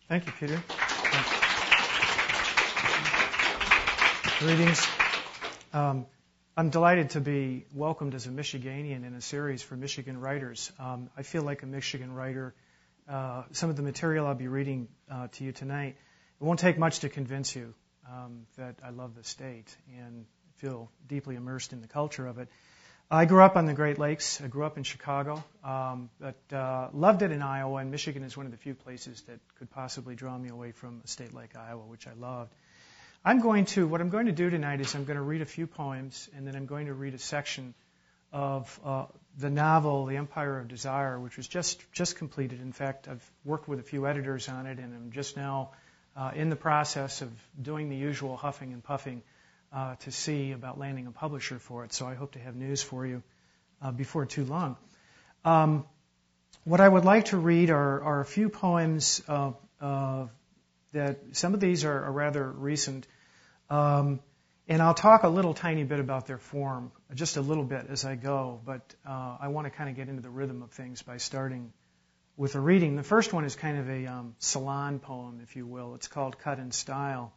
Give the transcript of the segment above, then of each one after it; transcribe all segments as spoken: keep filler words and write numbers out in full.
Thank you, Peter. Greetings. Um, I'm delighted to be welcomed as a Michiganian in a series for Michigan writers. Um, I feel like a Michigan writer. Uh, some of the material I'll be reading uh, to you tonight, it won't take much to convince you um, that I love the state and feel deeply immersed in the culture of it. I grew up on the Great Lakes. I grew up in Chicago, um, but uh, loved it in Iowa, and Michigan is one of the few places that could possibly draw me away from a state like Iowa, which I loved. I'm going to, what I'm going to do tonight is I'm going to read a few poems, and then I'm going to read a section of uh, the novel, The Empire of Desire, which was just, just completed. In fact, I've worked with a few editors on it, and I'm just now uh, in the process of doing the usual huffing and puffing Uh, to see about landing a publisher for it, so I hope to have news for you uh, before too long. Um, what I would like to read are, are a few poems uh, uh, that some of these are, are rather recent, um, and I'll talk a little tiny bit about their form, just a little bit as I go, but uh, I want to kind of get into the rhythm of things by starting with a reading. The first one is kind of a um, salon poem, if you will. It's called Cut in Style.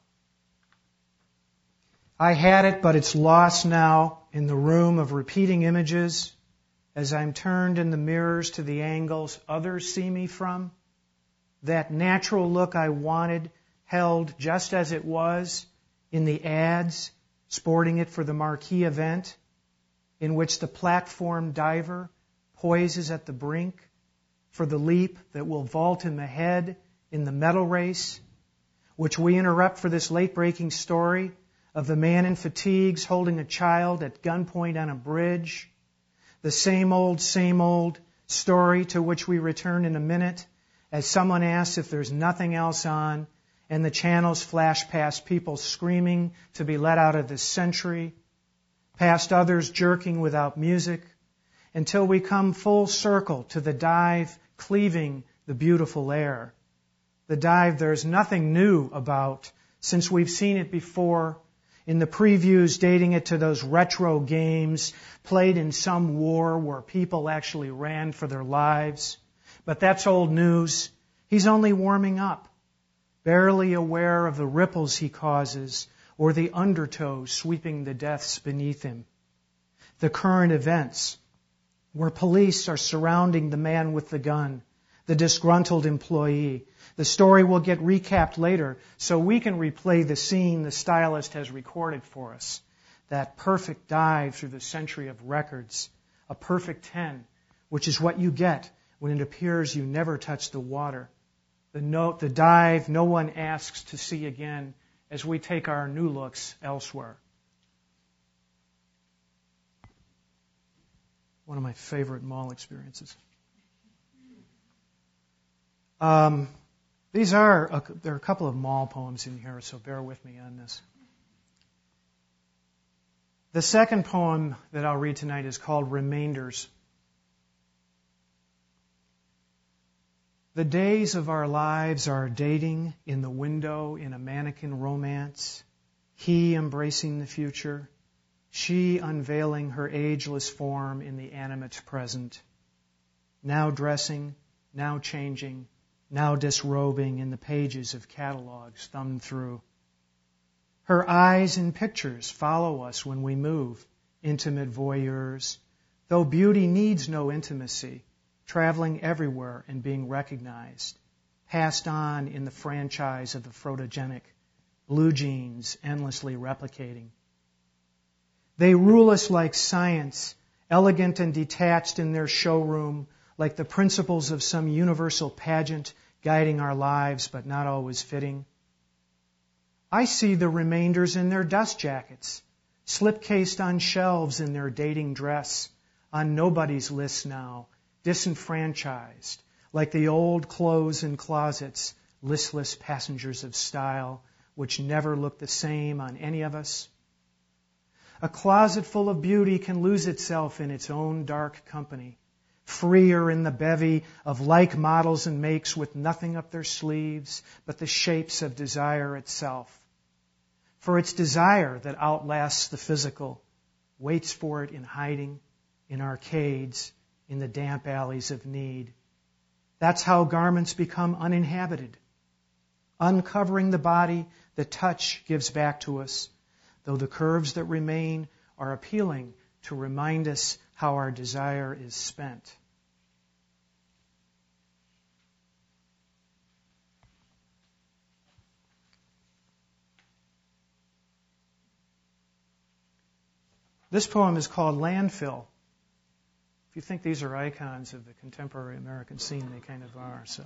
I had it, but it's lost now in the room of repeating images as I'm turned in the mirrors to the angles others see me from. That natural look I wanted, held just as it was in the ads, sporting it for the marquee event in which the platform diver poises at the brink for the leap that will vault him ahead in the medal race, which we interrupt for this late-breaking story of the man in fatigues holding a child at gunpoint on a bridge, the same old, same old story to which we return in a minute as someone asks if there's nothing else on and the channels flash past people screaming to be let out of this century, past others jerking without music, until we come full circle to the dive cleaving the beautiful air. The dive there's nothing new about since we've seen it before, in the previews dating it to those retro games played in some war where people actually ran for their lives. But that's old news. He's only warming up, barely aware of the ripples he causes or the undertow sweeping the depths beneath him. The current events, where police are surrounding the man with the gun, the disgruntled employee. The story will get recapped later so we can replay the scene the stylist has recorded for us. That perfect dive through the century of records. A perfect ten, which is what you get when it appears you never touched the water. The note, the dive no one asks to see again as we take our new looks elsewhere. One of my favorite mall experiences. Um... These are, a, there are a couple of mall poems in here, so bear with me on this. The second poem that I'll read tonight is called Remainders. The days of our lives are dating in the window in a mannequin romance, he embracing the future, she unveiling her ageless form in the animate present, now dressing, now changing, now disrobing in the pages of catalogs thumbed through. Her eyes in pictures follow us when we move, intimate voyeurs, though beauty needs no intimacy, traveling everywhere and being recognized, passed on in the franchise of the photogenic, blue jeans endlessly replicating. They rule us like science, elegant and detached in their showroom, like the principles of some universal pageant guiding our lives but not always fitting. I see the remainders in their dust jackets, slip-cased on shelves in their dating dress, on nobody's list now, disenfranchised, like the old clothes in closets, listless passengers of style, which never look the same on any of us. A closet full of beauty can lose itself in its own dark company, freer in the bevy of like models and makes with nothing up their sleeves but the shapes of desire itself. For it's desire that outlasts the physical, waits for it in hiding, in arcades, in the damp alleys of need. That's how garments become uninhabited. Uncovering the body, the touch gives back to us, though the curves that remain are appealing to remind us how our desire is spent. This poem is called Landfill. If you think these are icons of the contemporary American scene, they kind of are. So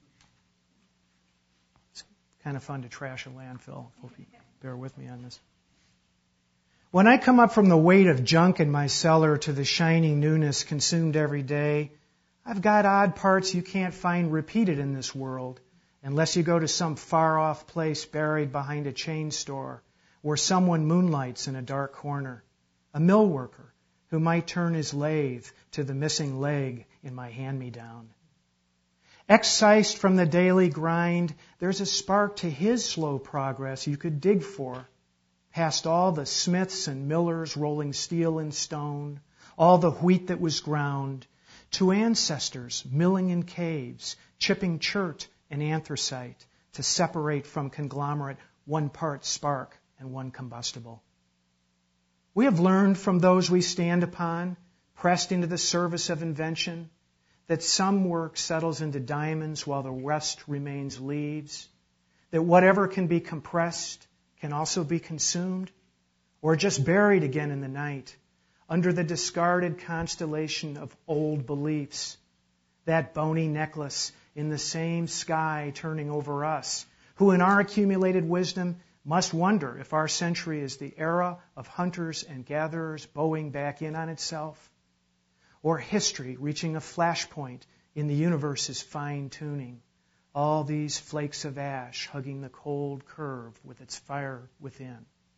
it's kind of fun to trash a landfill. Hope you bear with me on this. When I come up from the weight of junk in my cellar to the shining newness consumed every day, I've got odd parts you can't find repeated in this world unless you go to some far-off place buried behind a chain store where someone moonlights in a dark corner. A mill worker who might turn his lathe to the missing leg in my hand-me-down. Excised from the daily grind, there's a spark to his slow progress you could dig for, past all the smiths and millers rolling steel and stone, all the wheat that was ground, to ancestors milling in caves, chipping chert and anthracite to separate from conglomerate one part spark and one combustible. We have learned from those we stand upon, pressed into the service of invention, that some work settles into diamonds while the rest remains leaves, that whatever can be compressed can also be consumed, or just buried again in the night, under the discarded constellation of old beliefs, that bony necklace in the same sky turning over us, who in our accumulated wisdom must wonder if our century is the era of hunters and gatherers bowing back in on itself, or history reaching a flashpoint in the universe's fine-tuning, all these flakes of ash hugging the cold curve with its fire within.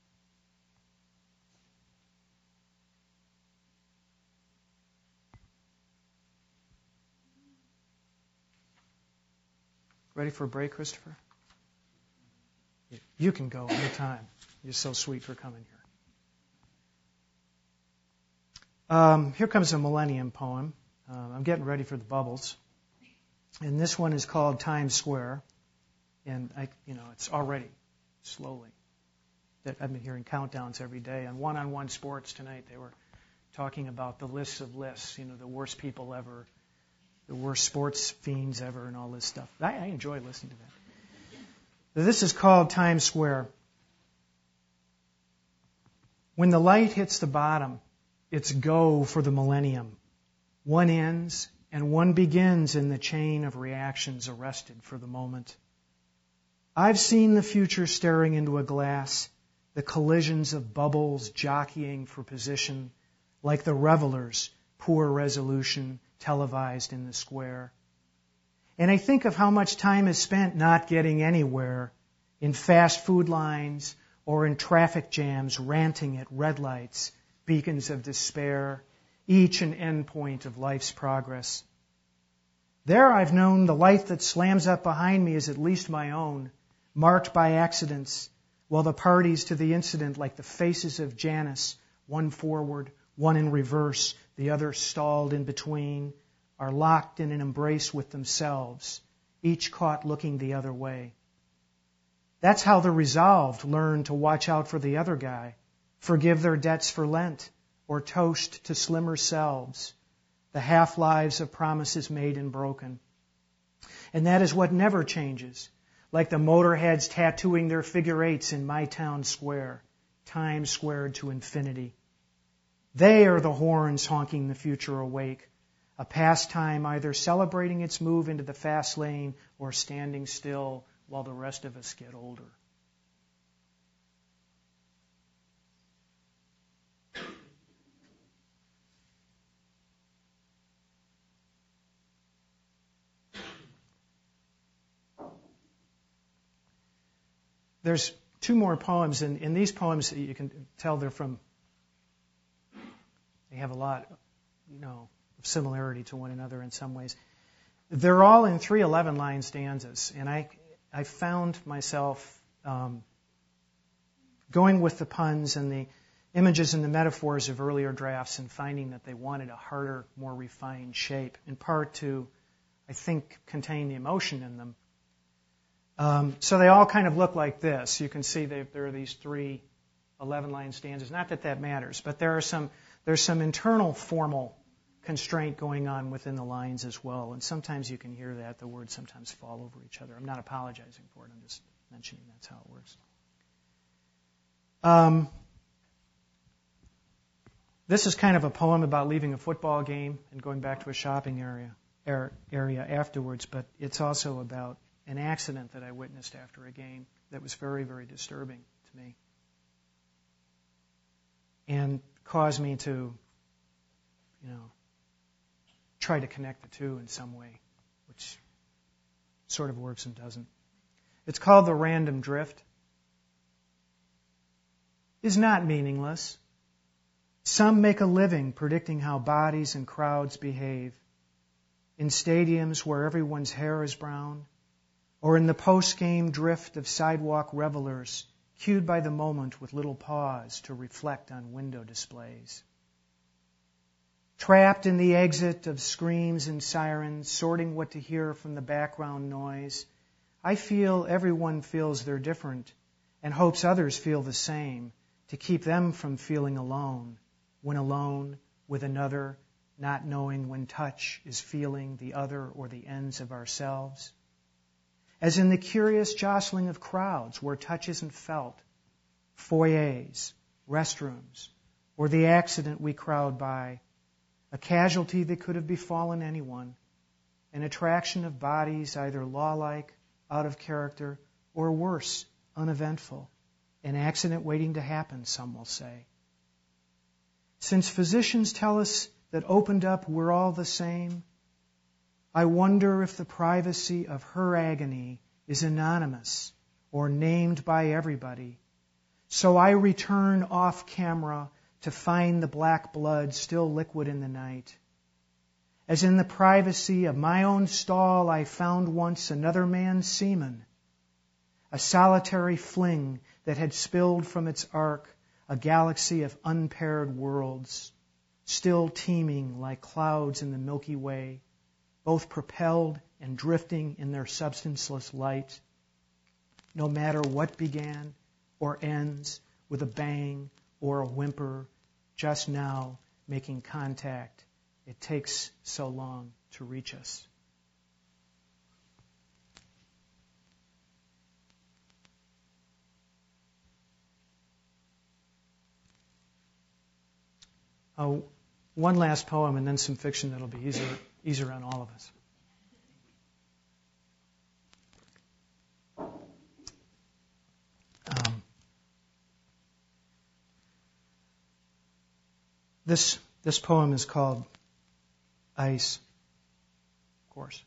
Ready for a break, Christopher? You can go anytime. You're so sweet for coming here. Um, here comes a Millennium poem. Uh, I'm getting ready for the bubbles. And this one is called Times Square. And, I, you know, it's already slowly. I've been hearing countdowns every day. On One-on-One Sports tonight, they were talking about the lists of lists, you know, the worst people ever, the worst sports fiends ever, and all this stuff. I, I enjoy listening to that. This is called Times Square. When the light hits the bottom, it's go for the millennium. One ends and one begins in the chain of reactions arrested for the moment. I've seen the future staring into a glass, the collisions of bubbles jockeying for position, like the revelers, poor resolution, televised in the square. And I think of how much time is spent not getting anywhere, in fast food lines or in traffic jams ranting at red lights, beacons of despair, each an end point of life's progress. There I've known the light that slams up behind me is at least my own, marked by accidents, while the parties to the incident, like the faces of Janus, one forward, one in reverse, the other stalled in between, are locked in an embrace with themselves, each caught looking the other way. That's how the resolved learn to watch out for the other guy, forgive their debts for Lent, or toast to slimmer selves, the half-lives of promises made and broken. And that is what never changes, like the motorheads tattooing their figure eights in my town square, time squared to infinity. They are the horns honking the future awake, a pastime either celebrating its move into the fast lane or standing still while the rest of us get older. There's two more poems, and in these poems you can tell they're from, they have a lot, you know, similarity to one another in some ways. They're all in three eleven line stanzas, and I I found myself um, going with the puns and the images and the metaphors of earlier drafts and finding that they wanted a harder, more refined shape, in part to, I think, contain the emotion in them. Um, so they all kind of look like this. You can see they, there are these three eleven-line stanzas. Not that that matters, but there are some there's some internal formal constraint going on within the lines as well. And sometimes you can hear that. The words sometimes fall over each other. I'm not apologizing for it. I'm just mentioning that's how it works. Um, this is kind of a poem about leaving a football game and going back to a shopping area er, area afterwards, but it's also about an accident that I witnessed after a game that was very, very disturbing to me and caused me to, you know, try to connect the two in some way, which sort of works and doesn't. It's called The Random Drift. Is not meaningless. Some make a living predicting how bodies and crowds behave in stadiums where everyone's hair is brown, or in the post-game drift of sidewalk revelers cued by the moment with little pause to reflect on window displays. Trapped in the exit of screams and sirens, sorting what to hear from the background noise, I feel everyone feels they're different and hopes others feel the same to keep them from feeling alone, when alone with another, not knowing when touch is feeling the other or the ends of ourselves. As in the curious jostling of crowds where touch isn't felt, foyers, restrooms, or the accident we crowd by, a casualty that could have befallen anyone, an attraction of bodies either law-like, out of character, or worse, uneventful, an accident waiting to happen, some will say. Since physicians tell us that opened up we're all the same, I wonder if the privacy of her agony is anonymous or named by everybody. So I return off camera to find the black blood still liquid in the night. As in the privacy of my own stall I found once another man's semen, a solitary fling that had spilled from its arc a galaxy of unpaired worlds, still teeming like clouds in the Milky Way, both propelled and drifting in their substanceless light. No matter what began or ends with a bang or a whimper, just now making contact, it takes so long to reach us. Oh, one last poem and then some fiction that'll be easier, easier on all of us. Um, this this poem is called Ice, of course.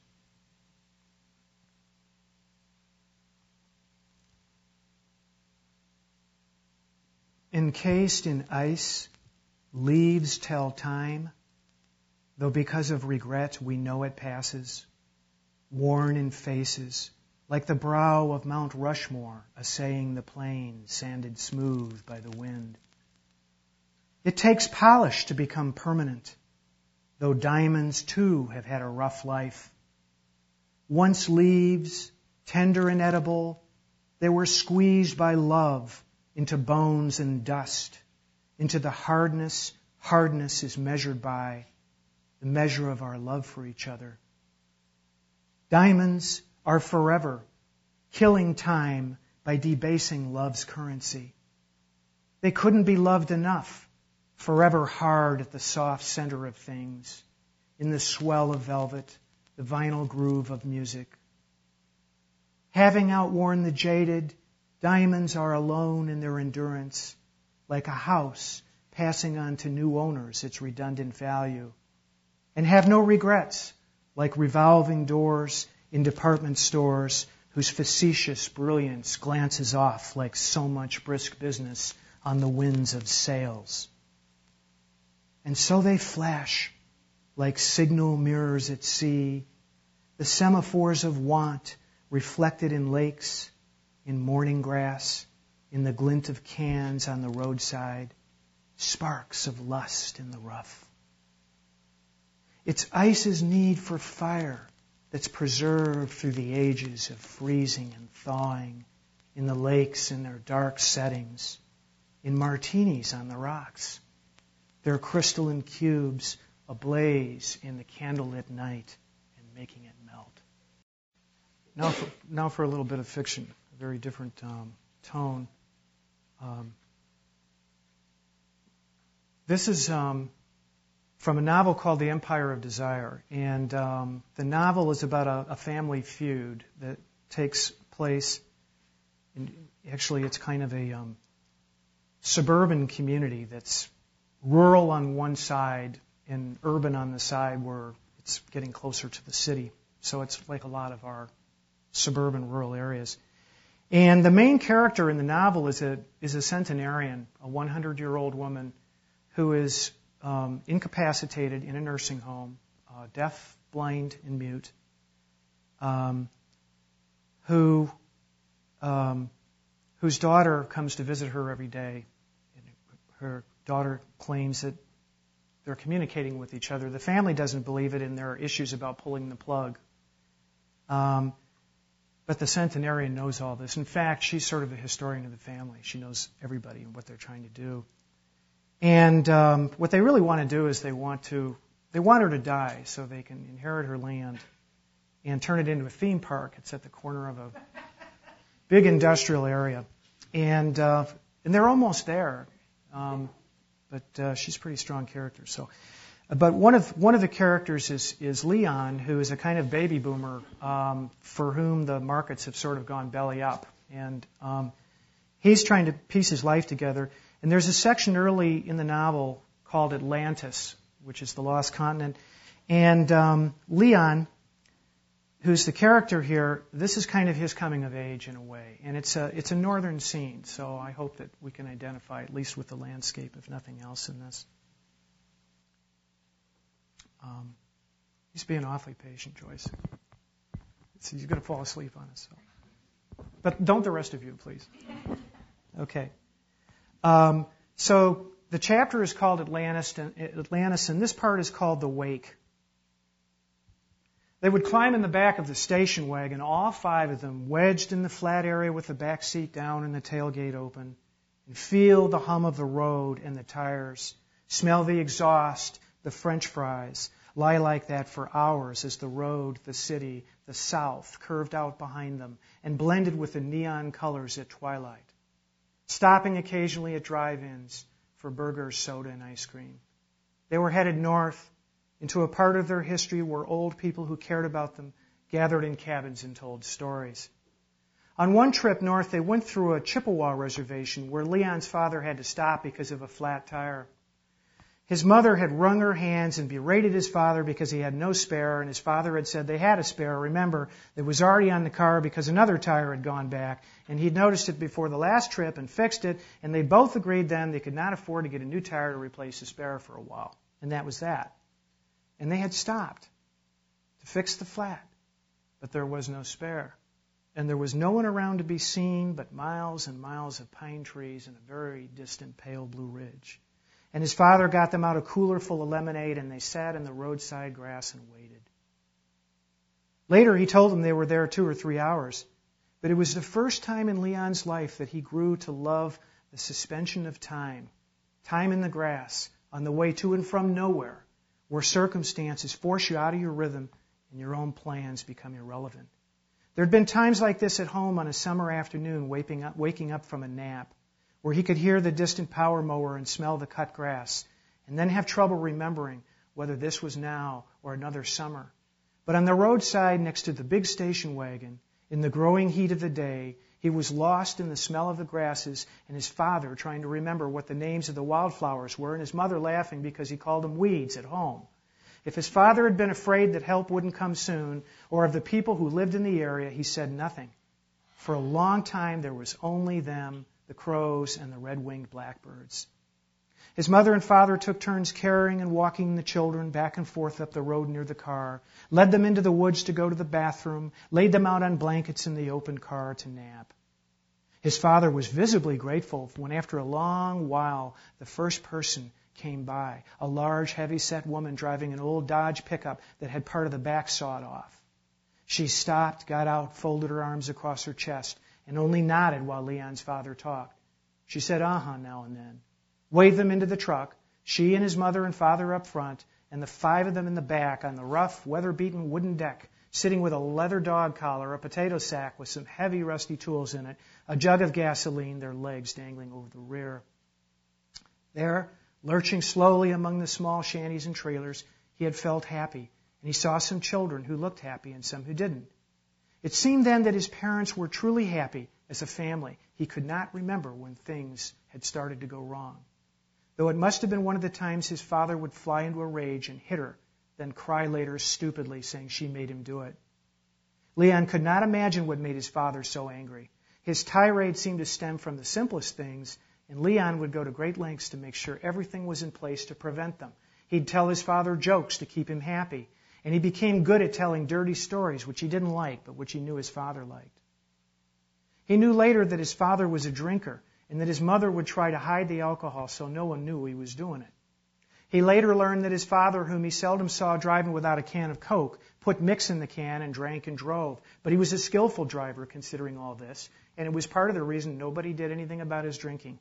Encased in ice, leaves tell time, though because of regret we know it passes, worn in faces, like the brow of Mount Rushmore assaying the plain, sanded smooth by the wind. It takes polish to become permanent, though diamonds too have had a rough life. Once leaves, tender and edible, they were squeezed by love into bones and dust, into the hardness hardness is measured by, the measure of our love for each other. Diamonds are forever, killing time by debasing love's currency. They couldn't be loved enough, forever hard at the soft center of things, in the swell of velvet, the vinyl groove of music. Having outworn the jaded, diamonds are alone in their endurance, like a house passing on to new owners its redundant value, and have no regrets, like revolving doors in department stores whose facetious brilliance glances off like so much brisk business on the winds of sales. And so they flash like signal mirrors at sea, the semaphores of want reflected in lakes, in morning grass, in the glint of cans on the roadside, sparks of lust in the rough. It's ice's need for fire that's preserved through the ages of freezing and thawing in the lakes in their dark settings, in martinis on the rocks, their crystalline cubes ablaze in the candlelit night and making it melt. Now for, now for a little bit of fiction, a very different um, tone. Um, this is um, from a novel called The Empire of Desire. And um, the novel is about a, a family feud that takes place, in, actually it's kind of a um, suburban community that's rural on one side and urban on the side where it's getting closer to the city. So it's like a lot of our suburban rural areas. And the main character in the novel is a is a centenarian, a hundred-year-old woman who is um, incapacitated in a nursing home, uh, deaf, blind, and mute, um, who um, whose daughter comes to visit her every day. And her daughter claims that they're communicating with each other. The family doesn't believe it, and there are issues about pulling the plug. Um, but the centenarian knows all this. In fact, she's sort of a historian of the family. She knows everybody and what they're trying to do. And um, what they really want to do is they want to they want her to die so they can inherit her land and turn it into a theme park. It's at the corner of a big industrial area, and uh, and they're almost there. Um, but uh, she's a pretty strong character. So, but one of one of the characters is is Leon, who is a kind of baby boomer um, for whom the markets have sort of gone belly up, and um, he's trying to piece his life together. And there's a section early in the novel called Atlantis, which is the lost continent. And um, Leon, who's the character here, this is kind of his coming of age in a way. And it's a it's a northern scene, so I hope that we can identify at least with the landscape, if nothing else, in this. Um, he's being awfully patient, Joyce. So he's going to fall asleep on us. So. But don't the rest of you, please. Okay. Um, so the chapter is called Atlantis, and, Atlantis, and this part is called The Wake. They would climb in the back of the station wagon, all five of them, wedged in the flat area with the back seat down and the tailgate open, and feel the hum of the road and the tires, smell the exhaust, the French fries, lie like that for hours as the road, the city, the South curved out behind them and blended with the neon colors at twilight, stopping occasionally at drive-ins for burgers, soda, and ice cream. They were headed north into a part of their history where old people who cared about them gathered in cabins and told stories. On one trip north, they went through a Chippewa reservation where Leon's father had to stop because of a flat tire. His mother had wrung her hands and berated his father because he had no spare, and his father had said they had a spare, remember, that was already on the car because another tire had gone back, and he'd noticed it before the last trip and fixed it, and they both agreed then they could not afford to get a new tire to replace the spare for a while. And that was that. And they had stopped to fix the flat, but there was no spare. And there was no one around to be seen but miles and miles of pine trees and a very distant pale blue ridge. And his father got them out a cooler full of lemonade, and they sat in the roadside grass and waited. Later, he told them they were there two or three hours. But it was the first time in Leon's life that he grew to love the suspension of time, time in the grass, on the way to and from nowhere, where circumstances force you out of your rhythm and your own plans become irrelevant. There had been times like this at home on a summer afternoon, waking up, waking up from a nap, where he could hear the distant power mower and smell the cut grass, and then have trouble remembering whether this was now or another summer. But on the roadside next to the big station wagon, in the growing heat of the day, he was lost in the smell of the grasses and his father trying to remember what the names of the wildflowers were and his mother laughing because he called them weeds at home. If his father had been afraid that help wouldn't come soon, or of the people who lived in the area, he said nothing. For a long time there was only them, the crows, and the red-winged blackbirds. His mother and father took turns carrying and walking the children back and forth up the road near the car, led them into the woods to go to the bathroom, laid them out on blankets in the open car to nap. His father was visibly grateful when after a long while the first person came by, a large, heavy-set woman driving an old Dodge pickup that had part of the back sawed off. She stopped, got out, folded her arms across her chest, and only nodded while Leon's father talked. She said, uh-huh, now and then. Waved them into the truck, she and his mother and father up front, and the five of them in the back on the rough, weather-beaten wooden deck, sitting with a leather dog collar, a potato sack with some heavy, rusty tools in it, a jug of gasoline, their legs dangling over the rear. There, lurching slowly among the small shanties and trailers, he had felt happy, and he saw some children who looked happy and some who didn't. It seemed then that his parents were truly happy as a family. He could not remember when things had started to go wrong, though it must have been one of the times his father would fly into a rage and hit her, then cry later stupidly, saying she made him do it. Leon could not imagine what made his father so angry. His tirade seemed to stem from the simplest things, and Leon would go to great lengths to make sure everything was in place to prevent them. He'd tell his father jokes to keep him happy, and he became good at telling dirty stories, which he didn't like, but which he knew his father liked. He knew later that his father was a drinker, and that his mother would try to hide the alcohol so no one knew he was doing it. He later learned that his father, whom he seldom saw driving without a can of Coke, put mix in the can and drank and drove. But he was a skillful driver, considering all this, and it was part of the reason nobody did anything about his drinking.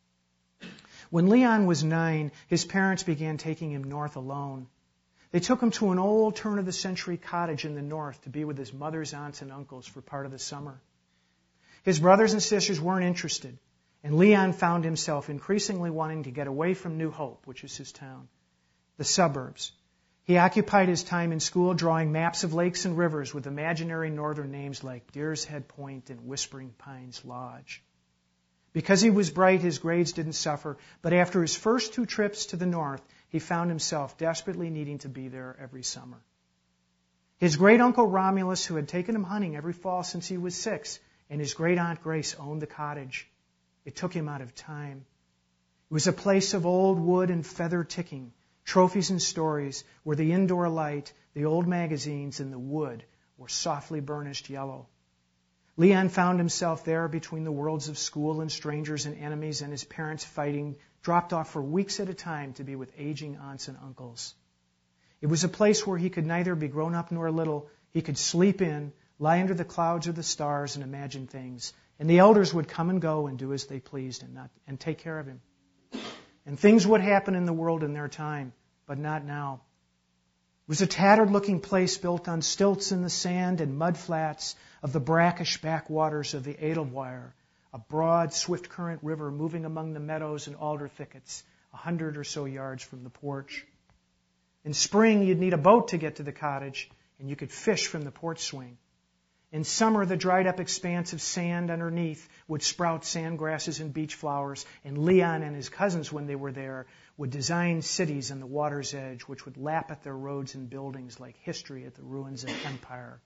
When Leon was nine, his parents began taking him north alone. They took him to an old turn-of-the-century cottage in the north to be with his mother's aunts and uncles for part of the summer. His brothers and sisters weren't interested, and Leon found himself increasingly wanting to get away from New Hope, which is his town, the suburbs. He occupied his time in school drawing maps of lakes and rivers with imaginary northern names like Deer's Head Point and Whispering Pines Lodge. Because he was bright, his grades didn't suffer, but after his first two trips to the north, he found himself desperately needing to be there every summer. His great-uncle Romulus, who had taken him hunting every fall since he was six, and his great-aunt Grace owned the cottage. It took him out of time. It was a place of old wood and feather ticking, trophies and stories, where the indoor light, the old magazines, and the wood were softly burnished yellow. Leon found himself there between the worlds of school and strangers and enemies and his parents fighting, dropped off for weeks at a time to be with aging aunts and uncles. It was a place where he could neither be grown up nor little. He could sleep in, lie under the clouds or the stars and imagine things. And the elders would come and go and do as they pleased and not and take care of him. And things would happen in the world in their time, but not now. It was a tattered-looking place built on stilts in the sand and mud flats of the brackish backwaters of the Edelweier, a broad, swift-current river moving among the meadows and alder thickets, a hundred or so yards from the porch. In spring, you'd need a boat to get to the cottage, and you could fish from the porch swing. In summer, the dried-up expanse of sand underneath would sprout sand grasses and beach flowers, and Leon and his cousins, when they were there, would design cities on the water's edge, which would lap at their roads and buildings like history at the ruins of empire.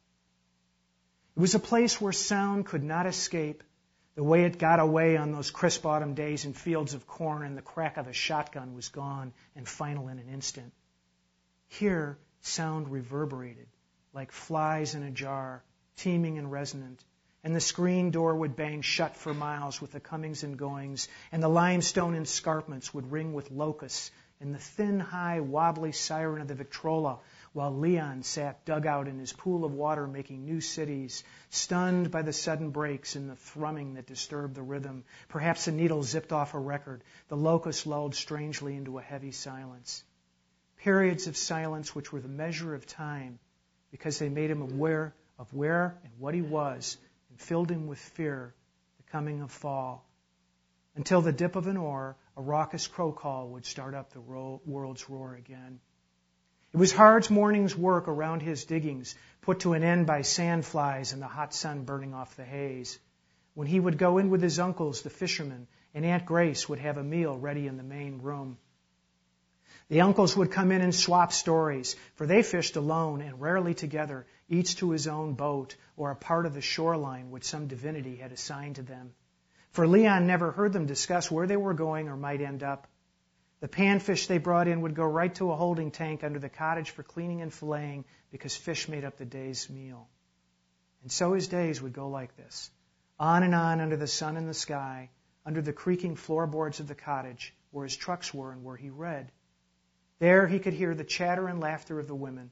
It was a place where sound could not escape, the way it got away on those crisp autumn days in fields of corn, and the crack of a shotgun was gone and final in an instant. Here, sound reverberated, like flies in a jar, teeming and resonant, and the screen door would bang shut for miles with the comings and goings, and the limestone escarpments would ring with locusts, and the thin, high, wobbly siren of the Victrola, while Leon sat dug out in his pool of water making new cities, stunned by the sudden breaks in the thrumming that disturbed the rhythm. Perhaps a needle zipped off a record. The locusts lulled strangely into a heavy silence. Periods of silence which were the measure of time, because they made him aware of where and what he was, and filled him with fear, the coming of fall. Until the dip of an oar, a raucous crow call would start up the ro- world's roar again. It was Hard's morning's work around his diggings, put to an end by sandflies and the hot sun burning off the haze. When he would go in with his uncles, the fishermen, and Aunt Grace would have a meal ready in the main room. The uncles would come in and swap stories, for they fished alone and rarely together, each to his own boat or a part of the shoreline which some divinity had assigned to them. For Leon never heard them discuss where they were going or might end up. The panfish they brought in would go right to a holding tank under the cottage for cleaning and filleting, because fish made up the day's meal. And so his days would go like this, on and on under the sun and the sky, under the creaking floorboards of the cottage, where his trucks were and where he read. There he could hear the chatter and laughter of the women,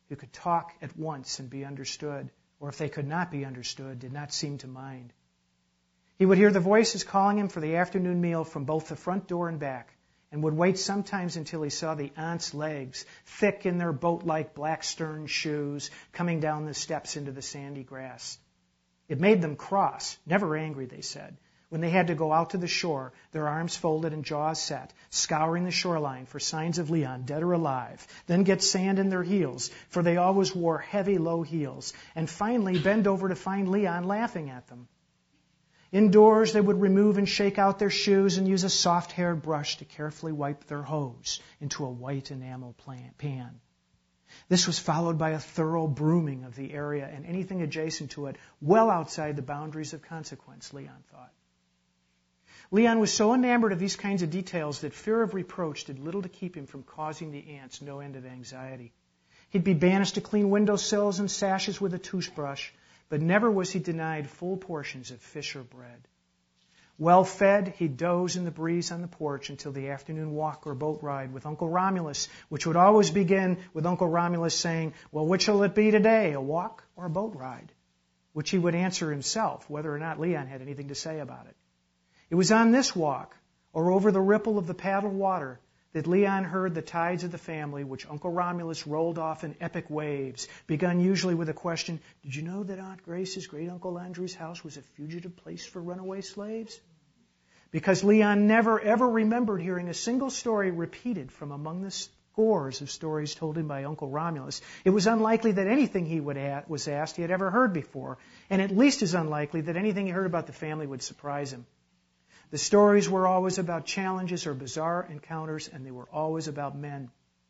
who could talk at once and be understood, or if they could not be understood, did not seem to mind. He would hear the voices calling him for the afternoon meal from both the front door and back, and would wait sometimes until he saw the aunt's legs, thick in their boat-like black stern shoes, coming down the steps into the sandy grass. It made them cross, never angry, they said, when they had to go out to the shore, their arms folded and jaws set, scouring the shoreline for signs of Leon, dead or alive, then get sand in their heels, for they always wore heavy, low heels, and finally bend over to find Leon laughing at them. Indoors, they would remove and shake out their shoes and use a soft-haired brush to carefully wipe their hose into a white enamel pan. This was followed by a thorough brooming of the area and anything adjacent to it, well outside the boundaries of consequence, Leon thought. Leon was so enamored of these kinds of details that fear of reproach did little to keep him from causing the aunts no end of anxiety. He'd be banished to clean windowsills and sashes with a toothbrush, but never was he denied full portions of fish or bread. Well fed, he'd doze in the breeze on the porch until the afternoon walk or boat ride with Uncle Romulus, which would always begin with Uncle Romulus saying, "Well, which will it be today, a walk or a boat ride?" Which he would answer himself, whether or not Leon had anything to say about it. It was on this walk, or over the ripple of the paddled water, that Leon heard the tides of the family, which Uncle Romulus rolled off in epic waves, begun usually with a question, "Did you know that Aunt Grace's great-uncle Andrew's house was a fugitive place for runaway slaves?" Because Leon never, ever remembered hearing a single story repeated from among the scores of stories told him by Uncle Romulus, it was unlikely that anything he would a- was asked he had ever heard before, and at least as unlikely that anything he heard about the family would surprise him. The stories were always about challenges or bizarre encounters, and they were always about men.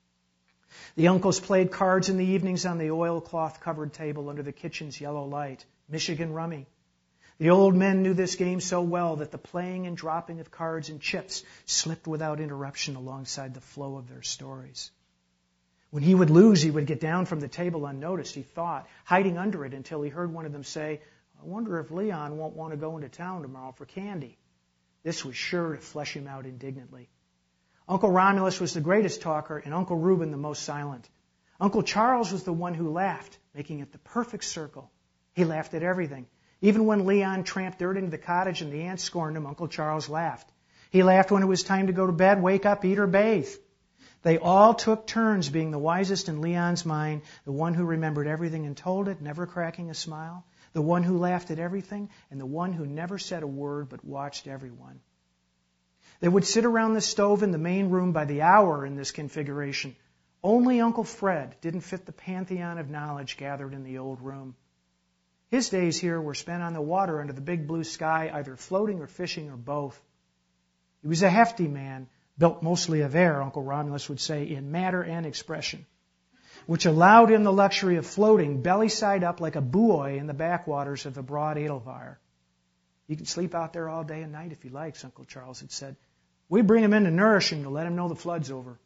The uncles played cards in the evenings on the oilcloth-covered table under the kitchen's yellow light, Michigan rummy. The old men knew this game so well that the playing and dropping of cards and chips slipped without interruption alongside the flow of their stories. When he would lose, he would get down from the table unnoticed, he thought, hiding under it until he heard one of them say, "I wonder if Leon won't want to go into town tomorrow for candy." This was sure to flesh him out indignantly. Uncle Romulus was the greatest talker, and Uncle Reuben the most silent. Uncle Charles was the one who laughed, making it the perfect circle. He laughed at everything. Even when Leon tramped dirt into the cottage and the aunts scorned him, Uncle Charles laughed. He laughed when it was time to go to bed, wake up, eat, or bathe. They all took turns being the wisest in Leon's mind, the one who remembered everything and told it, never cracking a smile, the one who laughed at everything, and the one who never said a word but watched everyone. They would sit around the stove in the main room by the hour in this configuration. Only Uncle Fred didn't fit the pantheon of knowledge gathered in the old room. His days here were spent on the water under the big blue sky, either floating or fishing or both. He was a hefty man, built mostly of air, Uncle Romulus would say, in matter and expression, which allowed him the luxury of floating belly side up like a buoy in the backwaters of the broad Edelweiss. "You can sleep out there all day and night if he likes," Uncle Charles had said. "We bring him in to nourish him to let him know the flood's over."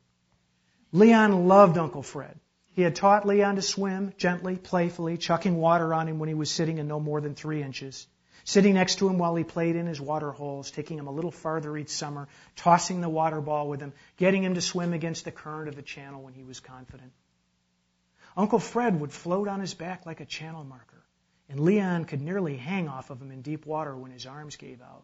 Leon loved Uncle Fred. He had taught Leon to swim, gently, playfully, chucking water on him when he was sitting in no more than three inches, sitting next to him while he played in his water holes, taking him a little farther each summer, tossing the water ball with him, getting him to swim against the current of the channel when he was confident. Uncle Fred would float on his back like a channel marker, and Leon could nearly hang off of him in deep water when his arms gave out.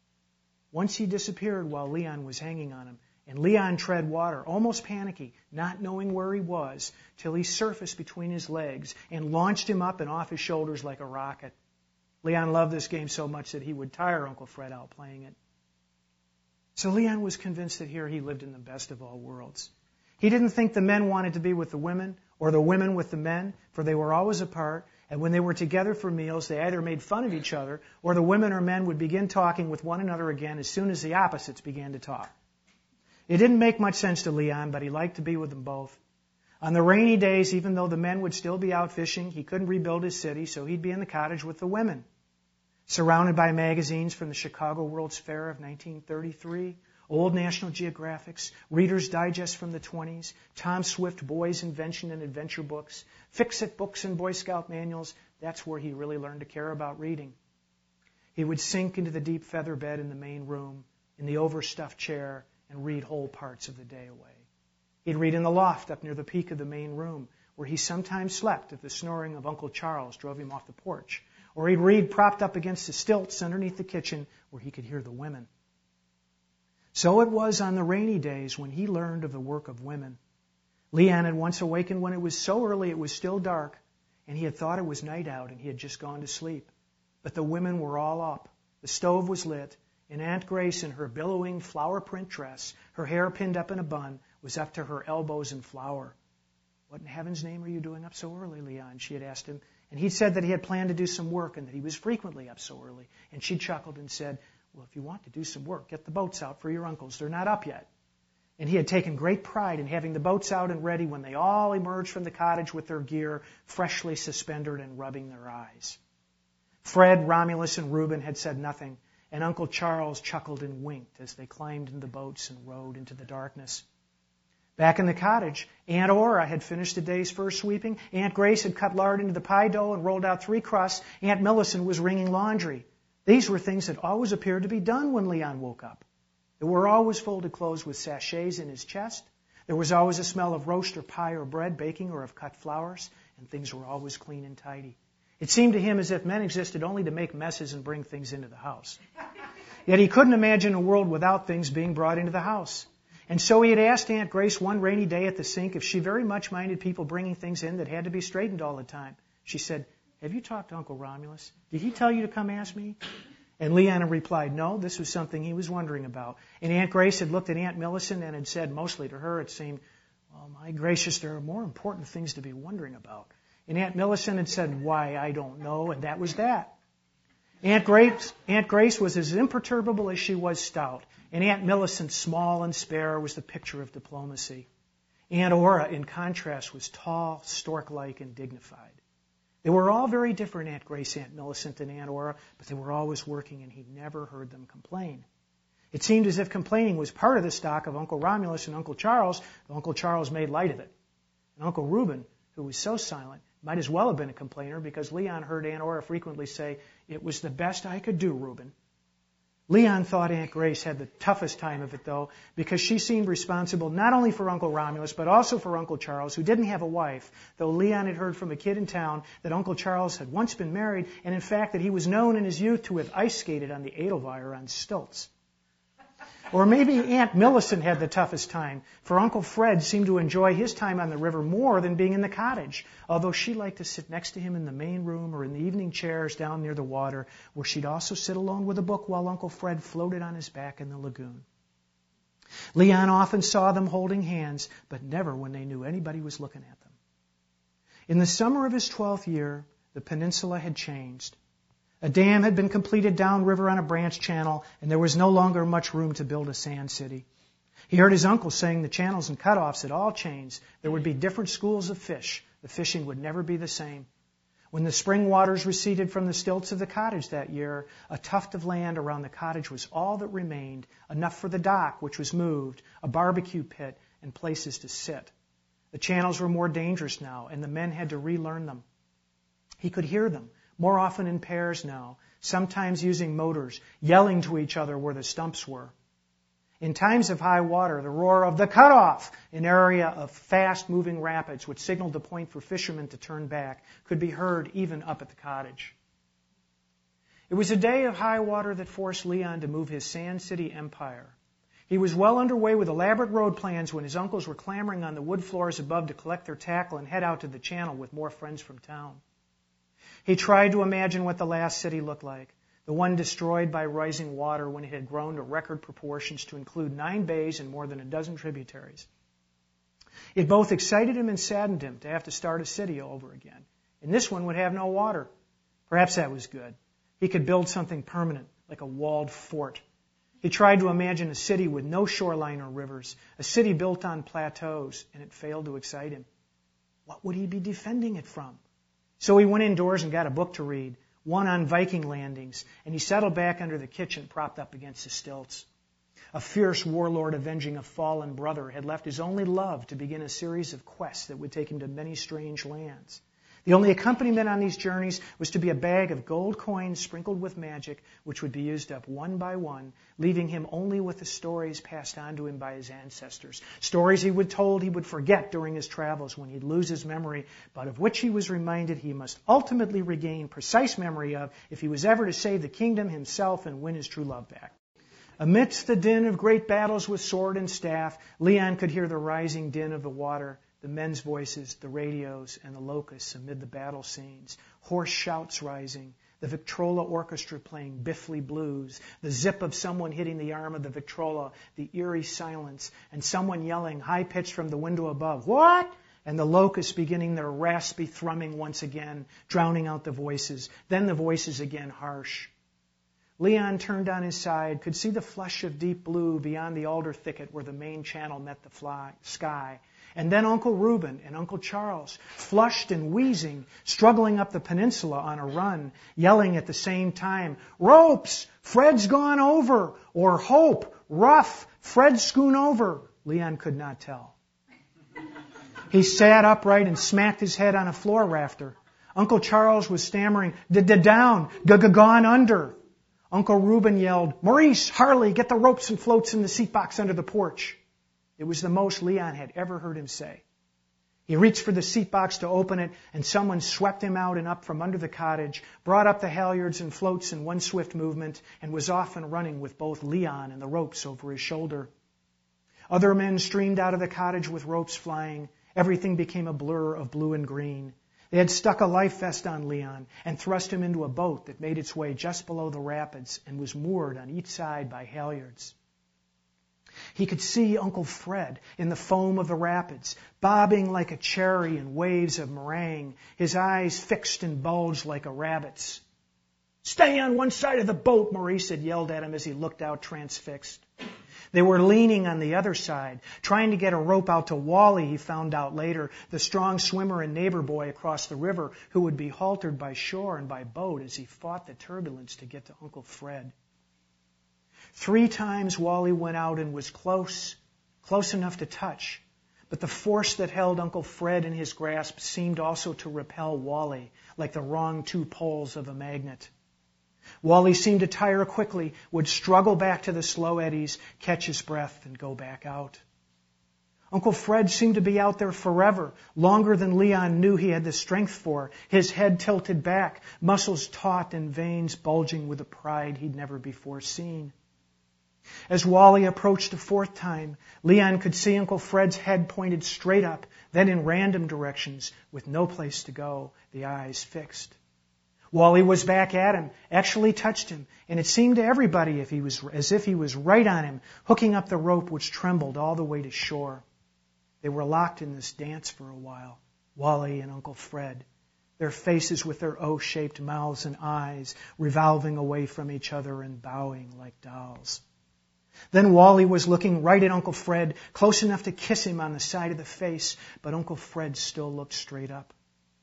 Once he disappeared while Leon was hanging on him, and Leon tread water, almost panicky, not knowing where he was, till he surfaced between his legs and launched him up and off his shoulders like a rocket. Leon loved this game so much that he would tire Uncle Fred out playing it. So Leon was convinced that here he lived in the best of all worlds. He didn't think the men wanted to be with the women, or the women with the men, for they were always apart, and when they were together for meals, they either made fun of each other, or the women or men would begin talking with one another again as soon as the opposites began to talk. It didn't make much sense to Leon, but he liked to be with them both. On the rainy days, even though the men would still be out fishing, he couldn't rebuild his city, so he'd be in the cottage with the women. Surrounded by magazines from the Chicago World's Fair of nineteen thirty-three, old National Geographics, Reader's Digest from the twenties, Tom Swift Boys' Invention and Adventure books, Fix-It books and Boy Scout manuals, that's where he really learned to care about reading. He would sink into the deep feather bed in the main room, in the overstuffed chair, and read whole parts of the day away. He'd read in the loft up near the peak of the main room, where where he sometimes slept if the snoring of Uncle Charles drove him off the porch, or he'd read propped up against the stilts underneath the kitchen where he could hear the women. So it was on the rainy days when he learned of the work of women. Leon had once awakened when it was so early it was still dark, and he had thought it was night out and he had just gone to sleep. But the women were all up. The stove was lit, and Aunt Grace in her billowing flower print dress, her hair pinned up in a bun, was up to her elbows in flour. "What in heaven's name are you doing up so early, Leon?" she had asked him. And he said that he had planned to do some work and that he was frequently up so early. And she chuckled and said, "Well, if you want to do some work, get the boats out for your uncles. They're not up yet." And he had taken great pride in having the boats out and ready when they all emerged from the cottage with their gear freshly suspended and rubbing their eyes. Fred, Romulus, and Reuben had said nothing, and Uncle Charles chuckled and winked as they climbed into the boats and rowed into the darkness. Back in the cottage, Aunt Ora had finished the day's first sweeping. Aunt Grace had cut lard into the pie dough and rolled out three crusts. Aunt Millicent was wringing laundry. These were things that always appeared to be done when Leon woke up. There were always folded clothes with sachets in his chest. There was always a smell of roast or pie or bread baking or of cut flowers, and things were always clean and tidy. It seemed to him as if men existed only to make messes and bring things into the house. Yet he couldn't imagine a world without things being brought into the house. And so he had asked Aunt Grace one rainy day at the sink if she very much minded people bringing things in that had to be straightened all the time. She said, "Have you talked to Uncle Romulus? Did he tell you to come ask me?" And Leon replied, no, this was something he was wondering about. And Aunt Grace had looked at Aunt Millicent and had said, mostly to her, it seemed, "Well, my gracious, there are more important things to be wondering about." And Aunt Millicent had said, "Why, I don't know," and that was that. Aunt Grace, Aunt Grace was as imperturbable as she was stout, and Aunt Millicent, small and spare, was the picture of diplomacy. Aunt Ora, in contrast, was tall, stork-like, and dignified. They were all very different, Aunt Grace, Aunt Millicent, and Aunt Ora, but they were always working, and he never heard them complain. It seemed as if complaining was part of the stock of Uncle Romulus and Uncle Charles, though Uncle Charles made light of it. And Uncle Reuben, who was so silent, might as well have been a complainer, because Leon heard Aunt Ora frequently say, "It was the best I could do, Reuben." Leon thought Aunt Grace had the toughest time of it, though, because she seemed responsible not only for Uncle Romulus, but also for Uncle Charles, who didn't have a wife, though Leon had heard from a kid in town that Uncle Charles had once been married, and in fact that he was known in his youth to have ice skated on the Edelweiss on stilts. Or maybe Aunt Millicent had the toughest time, for Uncle Fred seemed to enjoy his time on the river more than being in the cottage, although she liked to sit next to him in the main room or in the evening chairs down near the water, where she'd also sit alone with a book while Uncle Fred floated on his back in the lagoon. Leon often saw them holding hands, but never when they knew anybody was looking at them. In the summer of his twelfth year, the peninsula had changed. A dam had been completed downriver on a branch channel, and there was no longer much room to build a sand city. He heard his uncle saying the channels and cutoffs had all changed. There would be different schools of fish. The fishing would never be the same. When the spring waters receded from the stilts of the cottage that year, a tuft of land around the cottage was all that remained, enough for the dock, which was moved, a barbecue pit, and places to sit. The channels were more dangerous now, and the men had to relearn them. He could hear them, more often in pairs now, sometimes using motors, yelling to each other where the stumps were. In times of high water, the roar of the cutoff, an area of fast-moving rapids which signaled the point for fishermen to turn back, could be heard even up at the cottage. It was a day of high water that forced Leon to move his Sand City empire. He was well underway with elaborate road plans when his uncles were clambering on the wood floors above to collect their tackle and head out to the channel with more friends from town. He tried to imagine what the last city looked like, the one destroyed by rising water when it had grown to record proportions to include nine bays and more than a dozen tributaries. It both excited him and saddened him to have to start a city over again. And this one would have no water. Perhaps that was good. He could build something permanent, like a walled fort. He tried to imagine a city with no shoreline or rivers, a city built on plateaus, and it failed to excite him. What would he be defending it from? So he went indoors and got a book to read, one on Viking landings, and he settled back under the kitchen propped up against the stilts. A fierce warlord avenging a fallen brother had left his only love to begin a series of quests that would take him to many strange lands. The only accompaniment on these journeys was to be a bag of gold coins sprinkled with magic, which would be used up one by one, leaving him only with the stories passed on to him by his ancestors. Stories he would told he would forget during his travels when he'd lose his memory, but of which he was reminded he must ultimately regain precise memory of if he was ever to save the kingdom himself and win his true love back. Amidst the din of great battles with sword and staff, Leon could hear the rising din of the water, the men's voices, the radios, and the locusts amid the battle scenes, hoarse shouts rising, the Victrola orchestra playing Biffly blues, the zip of someone hitting the arm of the Victrola, the eerie silence, and someone yelling high-pitched from the window above, "What?" And the locusts beginning their raspy thrumming once again, drowning out the voices, then the voices again harsh. Leon turned on his side, could see the flush of deep blue beyond the alder thicket where the main channel met the fly, sky. And then Uncle Reuben and Uncle Charles, flushed and wheezing, struggling up the peninsula on a run, yelling at the same time, "Ropes! Fred's gone over!" Or "Hope! Rough! Fred's schoon over!" Leon could not tell. He sat upright and smacked his head on a floor rafter. Uncle Charles was stammering, "D-d-down! G-g-gone under!" Uncle Reuben yelled, "Maurice, Harley, get the ropes and floats in the seat box under the porch." It was the most Leon had ever heard him say. He reached for the seat box to open it, and someone swept him out and up from under the cottage, brought up the halyards and floats in one swift movement, and was off and running with both Leon and the ropes over his shoulder. Other men streamed out of the cottage with ropes flying. Everything became a blur of blue and green. They had stuck a life vest on Leon and thrust him into a boat that made its way just below the rapids and was moored on each side by halyards. He could see Uncle Fred in the foam of the rapids, bobbing like a cherry in waves of meringue, his eyes fixed and bulged like a rabbit's. "Stay on one side of the boat," Maurice had yelled at him as he looked out transfixed. They were leaning on the other side, trying to get a rope out to Wally, he found out later, the strong swimmer and neighbor boy across the river who would be haltered by shore and by boat as he fought the turbulence to get to Uncle Fred. Three times Wally went out and was close, close enough to touch, but the force that held Uncle Fred in his grasp seemed also to repel Wally, like the wrong two poles of a magnet. Wally seemed to tire quickly, would struggle back to the slow eddies, catch his breath, and go back out. Uncle Fred seemed to be out there forever, longer than Leon knew he had the strength for, his head tilted back, muscles taut and veins bulging with a pride he'd never before seen. As Wally approached a fourth time, Leon could see Uncle Fred's head pointed straight up, then in random directions, with no place to go, the eyes fixed. Wally was back at him, actually touched him, and it seemed to everybody if he was, as if he was right on him, hooking up the rope which trembled all the way to shore. They were locked in this dance for a while, Wally and Uncle Fred, their faces with their O-shaped mouths and eyes revolving away from each other and bowing like dolls. Then Wally was looking right at Uncle Fred, close enough to kiss him on the side of the face, but Uncle Fred still looked straight up.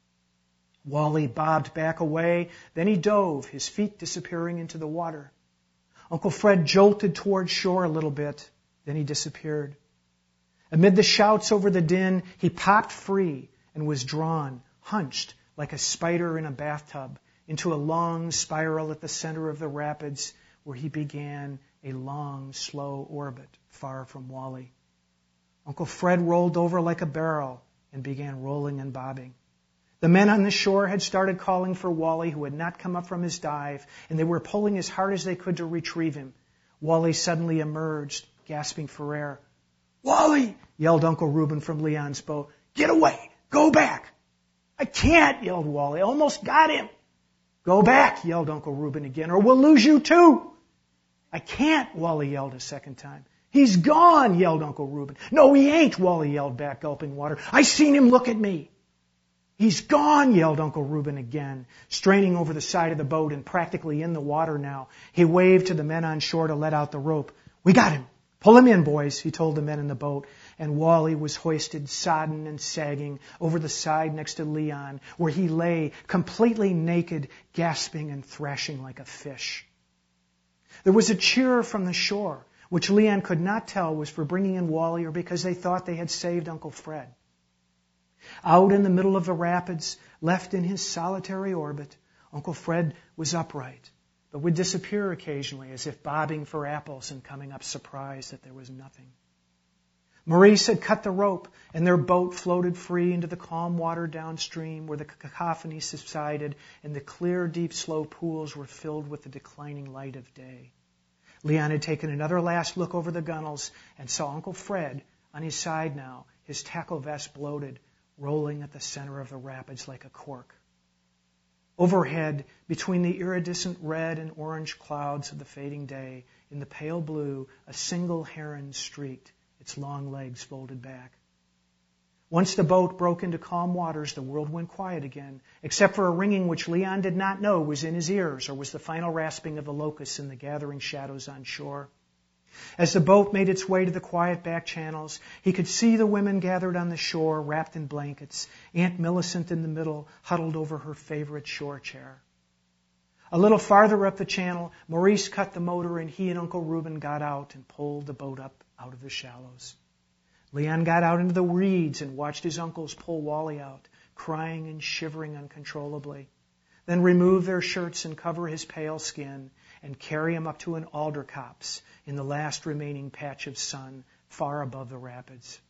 Wally bobbed back away, then he dove, his feet disappearing into the water. Uncle Fred jolted toward shore a little bit, then he disappeared. Amid the shouts over the din, he popped free and was drawn, hunched like a spider in a bathtub, into a long spiral at the center of the rapids, where he began a long, slow orbit far from Wally. Uncle Fred rolled over like a barrel and began rolling and bobbing. The men on the shore had started calling for Wally, who had not come up from his dive, and they were pulling as hard as they could to retrieve him. Wally suddenly emerged, gasping for air. "Wally!" yelled Uncle Reuben from Leon's boat. "Get away! Go back!" "I can't!" yelled Wally. "I almost got him!" "Go back!" yelled Uncle Reuben again, "or we'll lose you too!" "I can't!" Wally yelled a second time. "He's gone!" yelled Uncle Reuben. "No, he ain't!" Wally yelled back, gulping water. "I seen him look at me!" "He's gone!" yelled Uncle Reuben again, straining over the side of the boat and practically in the water now. He waved to the men on shore to let out the rope. "We got him! Pull him in, boys," he told the men in the boat, and Wally was hoisted, sodden and sagging, over the side next to Leon, where he lay, completely naked, gasping and thrashing like a fish. There was a cheer from the shore, which Leon could not tell was for bringing in Wally or because they thought they had saved Uncle Fred. Out in the middle of the rapids, left in his solitary orbit, Uncle Fred was upright, but would disappear occasionally as if bobbing for apples and coming up surprised that there was nothing. Maurice had cut the rope, and their boat floated free into the calm water downstream where the cacophony subsided and the clear, deep, slow pools were filled with the declining light of day. Leon had taken another last look over the gunwales and saw Uncle Fred on his side now, his tackle vest bloated, rolling at the center of the rapids like a cork. Overhead, between the iridescent red and orange clouds of the fading day, in the pale blue, a single heron streaked, its long legs folded back. Once the boat broke into calm waters, the world went quiet again, except for a ringing which Leon did not know was in his ears or was the final rasping of the locusts in the gathering shadows on shore. As the boat made its way to the quiet back channels, he could see the women gathered on the shore, wrapped in blankets, Aunt Millicent in the middle, huddled over her favorite shore chair. A little farther up the channel, Maurice cut the motor and he and Uncle Reuben got out and pulled the boat up out of the shallows. Leon got out into the reeds and watched his uncles pull Wally out, crying and shivering uncontrollably, then remove their shirts and cover his pale skin and carry him up to an alder copse in the last remaining patch of sun far above the rapids.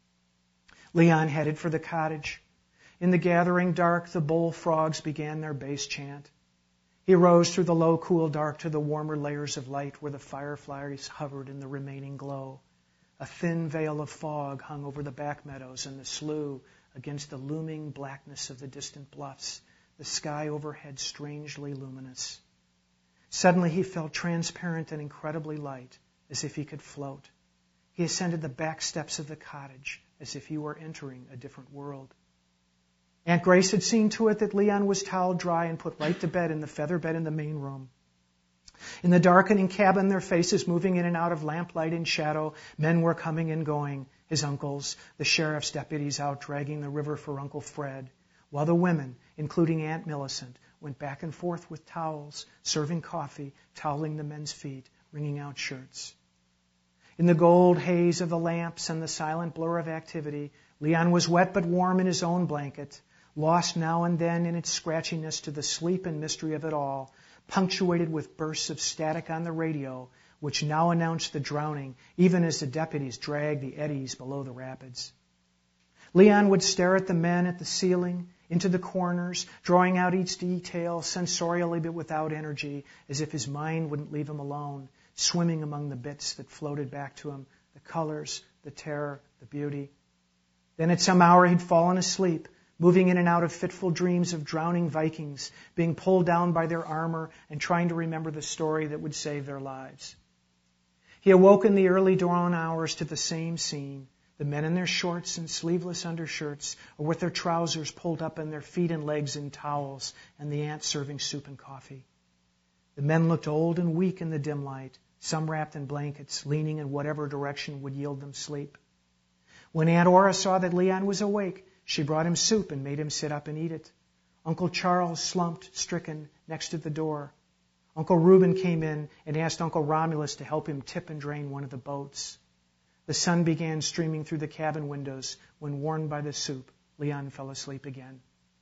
Leon headed for the cottage. In the gathering dark, the bullfrogs began their bass chant. He rose through the low, cool dark to the warmer layers of light where the fireflies hovered in the remaining glow. A thin veil of fog hung over the back meadows and the slough against the looming blackness of the distant bluffs, the sky overhead strangely luminous. Suddenly he felt transparent and incredibly light, as if he could float. He ascended the back steps of the cottage, as if he were entering a different world. Aunt Grace had seen to it that Leon was toweled dry and put right to bed in the feather bed in the main room. In the darkening cabin, their faces moving in and out of lamplight and shadow, men were coming and going, his uncles, the sheriff's deputies out dragging the river for Uncle Fred, while the women, including Aunt Millicent, went back and forth with towels, serving coffee, toweling the men's feet, wringing out shirts. In the gold haze of the lamps and the silent blur of activity, Leon was wet but warm in his own blanket, lost now and then in its scratchiness to the sleep and mystery of it all, punctuated with bursts of static on the radio, which now announced the drowning, even as the deputies dragged the eddies below the rapids. Leon would stare at the men at the ceiling, into the corners, drawing out each detail sensorially but without energy, as if his mind wouldn't leave him alone, swimming among the bits that floated back to him, the colors, the terror, the beauty. Then at some hour he'd fallen asleep, moving in and out of fitful dreams of drowning Vikings, being pulled down by their armor and trying to remember the story that would save their lives. He awoke in the early dawn hours to the same scene, the men in their shorts and sleeveless undershirts, or with their trousers pulled up and their feet and legs in towels, and the aunt serving soup and coffee. The men looked old and weak in the dim light, some wrapped in blankets, leaning in whatever direction would yield them sleep. When Aunt Ora saw that Leon was awake, she brought him soup and made him sit up and eat it. Uncle Charles slumped, stricken, next to the door. Uncle Reuben came in and asked Uncle Romulus to help him tip and drain one of the boats. The sun began streaming through the cabin windows when, warmed by the soup, Leon fell asleep again.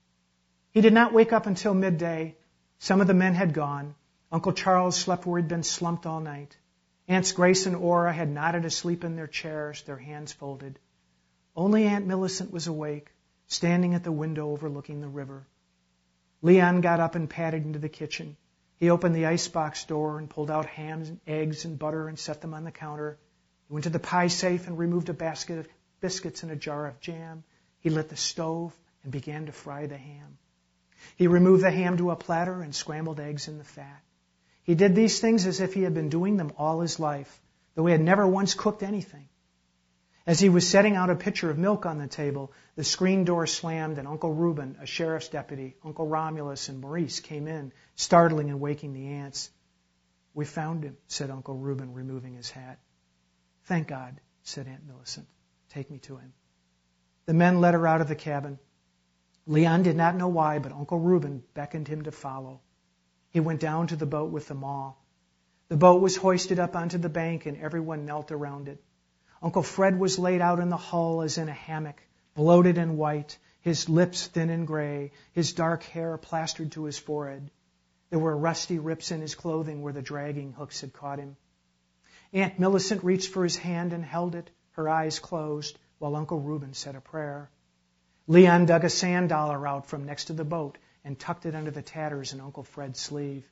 He did not wake up until midday. Some of the men had gone. Uncle Charles slept where he'd been slumped all night. Aunts Grace and Ora had nodded asleep in their chairs, their hands folded. Only Aunt Millicent was awake, standing at the window overlooking the river. Leon got up and padded into the kitchen. He opened the icebox door and pulled out hams and eggs and butter and set them on the counter. He went to the pie safe and removed a basket of biscuits and a jar of jam. He lit the stove and began to fry the ham. He removed the ham to a platter and scrambled eggs in the fat. He did these things as if he had been doing them all his life, though he had never once cooked anything. As he was setting out a pitcher of milk on the table, the screen door slammed and Uncle Reuben, a sheriff's deputy, Uncle Romulus, and Maurice came in, startling and waking the aunts. "We found him," said Uncle Reuben, removing his hat. "Thank God," said Aunt Millicent. "Take me to him." The men led her out of the cabin. Leon did not know why, but Uncle Reuben beckoned him to follow. He went down to the boat with them all. The boat was hoisted up onto the bank and everyone knelt around it. Uncle Fred was laid out in the hull as in a hammock, bloated and white, his lips thin and gray, his dark hair plastered to his forehead. There were rusty rips in his clothing where the dragging hooks had caught him. Aunt Millicent reached for his hand and held it, her eyes closed, while Uncle Reuben said a prayer. Leon dug a sand dollar out from next to the boat and tucked it under the tatters in Uncle Fred's sleeve.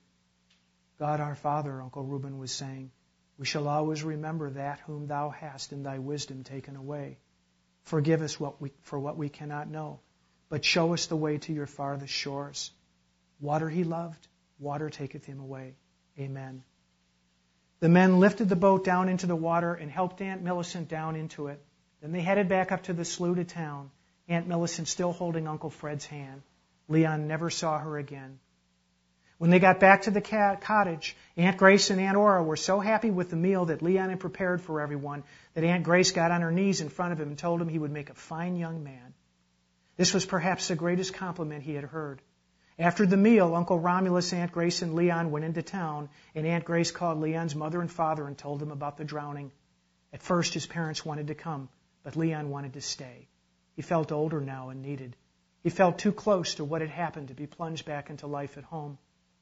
God our Father, Uncle Reuben was saying, we shall always remember that whom thou hast in thy wisdom taken away. Forgive us what we, for what we cannot know, but show us the way to your farthest shores. Water he loved, water taketh him away. Amen. The men lifted the boat down into the water and helped Aunt Millicent down into it. Then they headed back up to the slough to town, Aunt Millicent still holding Uncle Fred's hand. Leon never saw her again. When they got back to the cottage, Aunt Grace and Aunt Ora were so happy with the meal that Leon had prepared for everyone that Aunt Grace got on her knees in front of him and told him he would make a fine young man. This was perhaps the greatest compliment he had heard. After the meal, Uncle Romulus, Aunt Grace, and Leon went into town, and Aunt Grace called Leon's mother and father and told them about the drowning. At first, his parents wanted to come, but Leon wanted to stay. He felt older now and needed. He felt too close to what had happened to be plunged back into life at home.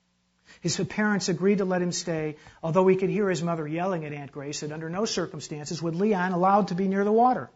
His parents agreed to let him stay, although he could hear his mother yelling at Aunt Grace that under no circumstances would Leon allowed to be near the water.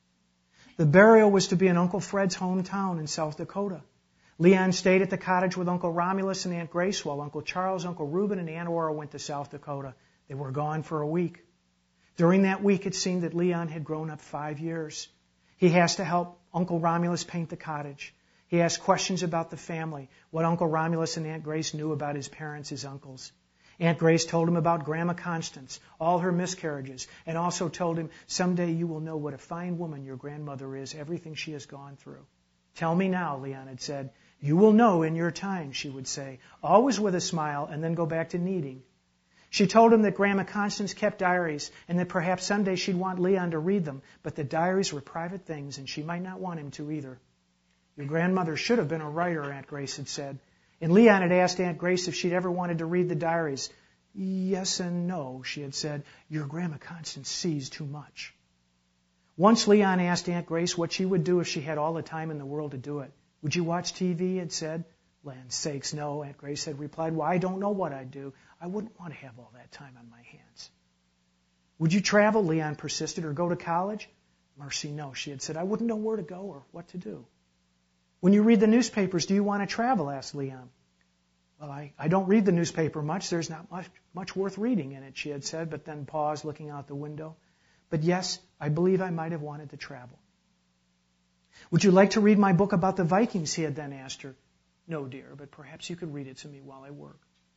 The burial was to be in Uncle Fred's hometown in South Dakota. Leon stayed at the cottage with Uncle Romulus and Aunt Grace, while Uncle Charles, Uncle Reuben, and Aunt Ora went to South Dakota. They were gone for a week. During that week, it seemed that Leon had grown up five years. He has to help Uncle Romulus paint the cottage. He asked questions about the family, what Uncle Romulus and Aunt Grace knew about his parents, his uncles. Aunt Grace told him about Grandma Constance, all her miscarriages, and also told him, someday you will know what a fine woman your grandmother is, everything she has gone through. Tell me now, Leon had said. You will know in your time, she would say, always with a smile, and then go back to kneading. She told him that Grandma Constance kept diaries, and that perhaps someday she'd want Leon to read them, but the diaries were private things, and she might not want him to either. Your grandmother should have been a writer, Aunt Grace had said. And Leon had asked Aunt Grace if she'd ever wanted to read the diaries. Yes and no, she had said. Your Grandma Constance sees too much. Once Leon asked Aunt Grace what she would do if she had all the time in the world to do it. Would you watch T V? He had said. Land's sakes, no, Aunt Grace had replied. Well, I don't know what I'd do. I wouldn't want to have all that time on my hands. Would you travel? Leon persisted, or go to college? Mercy, no, she had said. I wouldn't know where to go or what to do. When you read the newspapers, do you want to travel? Asked Leon. Well, I, I don't read the newspaper much. There's not much, much worth reading in it, she had said, but then paused, looking out the window. But yes, I believe I might have wanted to travel. Would you like to read my book about the Vikings? He had then asked her. No, dear, but perhaps you could read it to me while I work.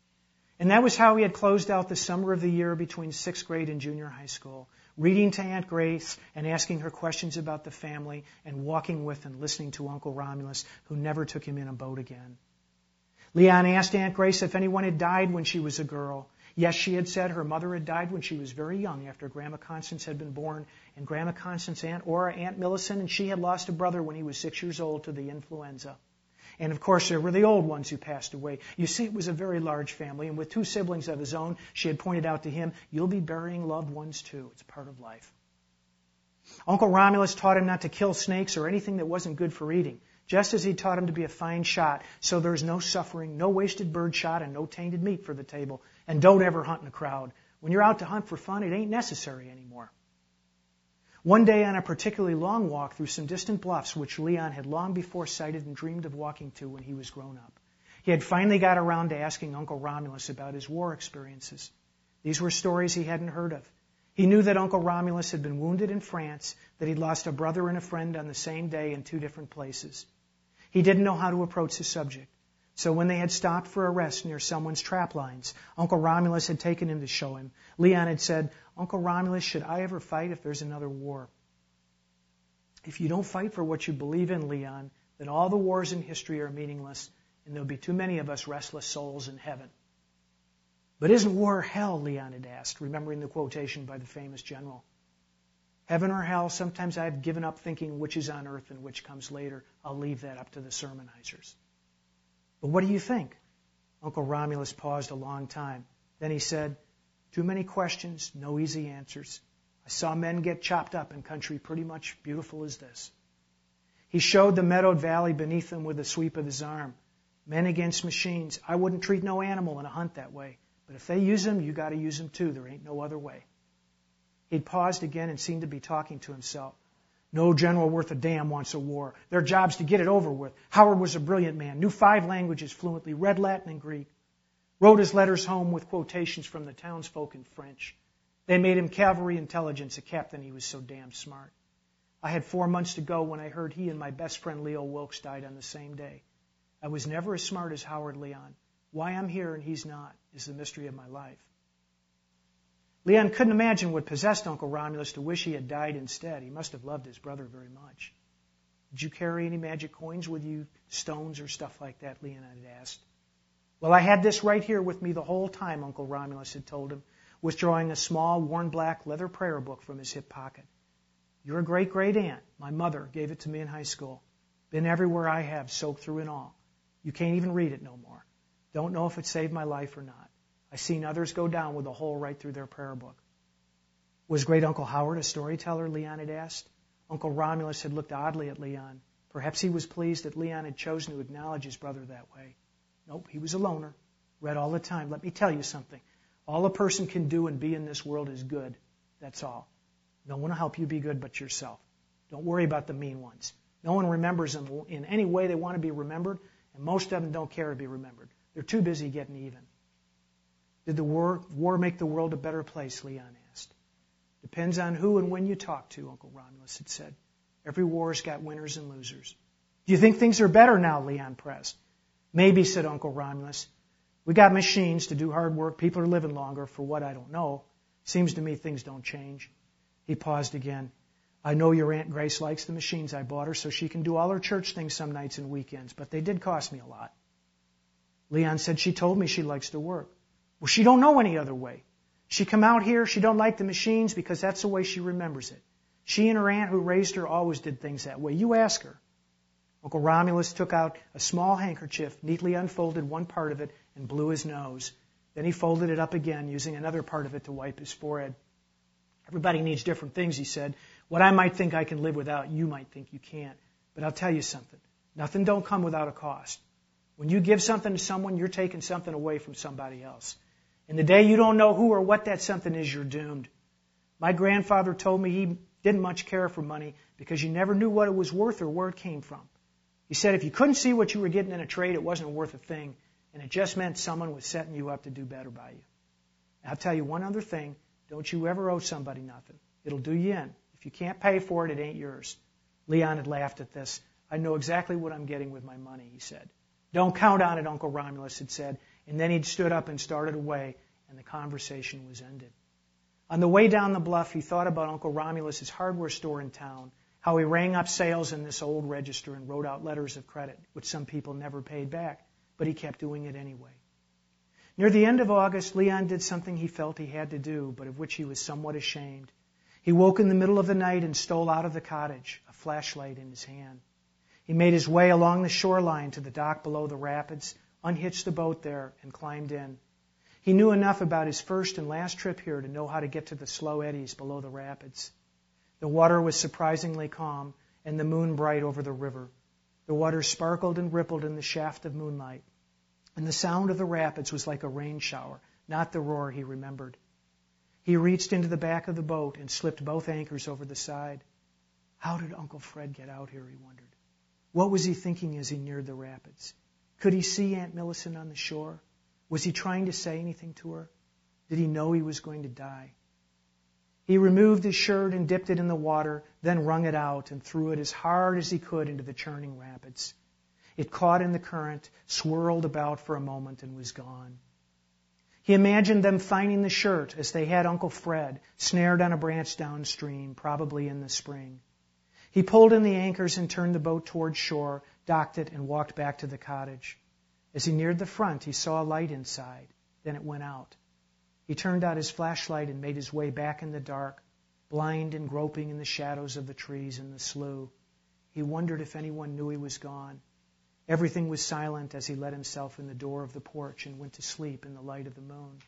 And that was how he had closed out the summer of the year between sixth grade and junior high school, reading to Aunt Grace and asking her questions about the family and walking with and listening to Uncle Romulus, who never took him in a boat again. Leon asked Aunt Grace if anyone had died when she was a girl. Yes, she had said her mother had died when she was very young after Grandma Constance had been born, and Grandma Constance's Aunt Ora, Aunt Millicent, and she had lost a brother when he was six years old to the influenza. And, of course, there were the old ones who passed away. You see, it was a very large family, and with two siblings of his own, she had pointed out to him, you'll be burying loved ones, too. It's part of life. Uncle Romulus taught him not to kill snakes or anything that wasn't good for eating, just as he taught him to be a fine shot, so there's no suffering, no wasted bird shot, and no tainted meat for the table. And don't ever hunt in a crowd. When you're out to hunt for fun, it ain't necessary anymore. One day on a particularly long walk through some distant bluffs, which Leon had long before sighted and dreamed of walking to when he was grown up, he had finally got around to asking Uncle Romulus about his war experiences. These were stories he hadn't heard of. He knew that Uncle Romulus had been wounded in France, that he'd lost a brother and a friend on the same day in two different places. He didn't know how to approach the subject. So when they had stopped for a rest near someone's trap lines, Uncle Romulus had taken him to show him. Leon had said, Uncle Romulus, should I ever fight if there's another war? If you don't fight for what you believe in, Leon, then all the wars in history are meaningless, and there'll be too many of us restless souls in heaven. But isn't war hell? Leon had asked, remembering the quotation by the famous general. Heaven or hell, sometimes I've given up thinking which is on earth and which comes later. I'll leave that up to the sermonizers. But what do you think? Uncle Romulus paused a long time. Then he said, too many questions, no easy answers. I saw men get chopped up in country pretty much beautiful as this. He showed the meadowed valley beneath them with a sweep of his arm. Men against machines. I wouldn't treat no animal in a hunt that way. But if they use them, you got to use them too. There ain't no other way. He'd paused again and seemed to be talking to himself. No general worth a damn wants a war. Their job's to get it over with. Howard was a brilliant man, knew five languages fluently, read Latin and Greek, wrote his letters home with quotations from the townsfolk in French. They made him cavalry intelligence, a captain. He was so damn smart. I had four months to go when I heard he and my best friend Leo Wilkes died on the same day. I was never as smart as Howard Leon. Why I'm here and he's not is the mystery of my life. Leon couldn't imagine what possessed Uncle Romulus to wish he had died instead. He must have loved his brother very much. Did you carry any magic coins with you, stones or stuff like that, Leon had asked. Well, I had this right here with me the whole time, Uncle Romulus had told him, withdrawing a small, worn black leather prayer book from his hip pocket. Your great-great-aunt, my mother, gave it to me in high school. Been everywhere I have, soaked through it all. You can't even read it no more. Don't know if it saved my life or not. I've seen others go down with a hole right through their prayer book. Was Great-Uncle Howard a storyteller, Leon had asked. Uncle Romulus had looked oddly at Leon. Perhaps he was pleased that Leon had chosen to acknowledge his brother that way. Nope, he was a loner. Read all the time. Let me tell you something. All a person can do and be in this world is good. That's all. No one will help you be good but yourself. Don't worry about the mean ones. No one remembers them in any way they want to be remembered, and most of them don't care to be remembered. They're too busy getting even. Did the war, war make the world a better place, Leon asked. Depends on who and when you talk to, Uncle Romulus had said. Every war's got winners and losers. Do you think things are better now, Leon pressed. Maybe, said Uncle Romulus. We got machines to do hard work. People are living longer. For what I don't know. Seems to me things don't change. He paused again. I know your Aunt Grace likes the machines I bought her so she can do all her church things some nights and weekends, but they did cost me a lot. Leon said she told me she likes to work. Well, she don't know any other way. She come out here, she don't like the machines because that's the way she remembers it. She and her aunt who raised her always did things that way. You ask her. Uncle Romulus took out a small handkerchief, neatly unfolded one part of it, and blew his nose. Then he folded it up again, using another part of it to wipe his forehead. Everybody needs different things, he said. What I might think I can live without, you might think you can't. But I'll tell you something. Nothing don't come without a cost. When you give something to someone, you're taking something away from somebody else. And the day you don't know who or what that something is, you're doomed. My grandfather told me he didn't much care for money because you never knew what it was worth or where it came from. He said if you couldn't see what you were getting in a trade, it wasn't worth a thing, and it just meant someone was setting you up to do better by you. And I'll tell you one other thing. Don't you ever owe somebody nothing. It'll do you in. If you can't pay for it, it ain't yours. Leon had laughed at this. I know exactly what I'm getting with my money, he said. Don't count on it, Uncle Romulus had said. And then he'd stood up and started away, and the conversation was ended. On the way down the bluff, he thought about Uncle Romulus's hardware store in town, how he rang up sales in this old register and wrote out letters of credit, which some people never paid back, but he kept doing it anyway. Near the end of August, Leon did something he felt he had to do, but of which he was somewhat ashamed. He woke in the middle of the night and stole out of the cottage, a flashlight in his hand. He made his way along the shoreline to the dock below the rapids, unhitched the boat there, and climbed in. He knew enough about his first and last trip here to know how to get to the slow eddies below the rapids. The water was surprisingly calm, and the moon bright over the river. The water sparkled and rippled in the shaft of moonlight, and the sound of the rapids was like a rain shower, not the roar he remembered. He reached into the back of the boat and slipped both anchors over the side. How did Uncle Fred get out here, he wondered. What was he thinking as he neared the rapids? Could he see Aunt Millicent on the shore? Was he trying to say anything to her? Did he know he was going to die? He removed his shirt and dipped it in the water, then wrung it out and threw it as hard as he could into the churning rapids. It caught in the current, swirled about for a moment, and was gone. He imagined them finding the shirt as they had Uncle Fred, snared on a branch downstream, probably in the spring. He pulled in the anchors and turned the boat toward shore, docked it, and walked back to the cottage. As he neared the front, he saw a light inside. Then it went out. He turned out his flashlight and made his way back in the dark, blind and groping in the shadows of the trees and the slough. He wondered if anyone knew he was gone. Everything was silent as he let himself in the door of the porch and went to sleep in the light of the moon.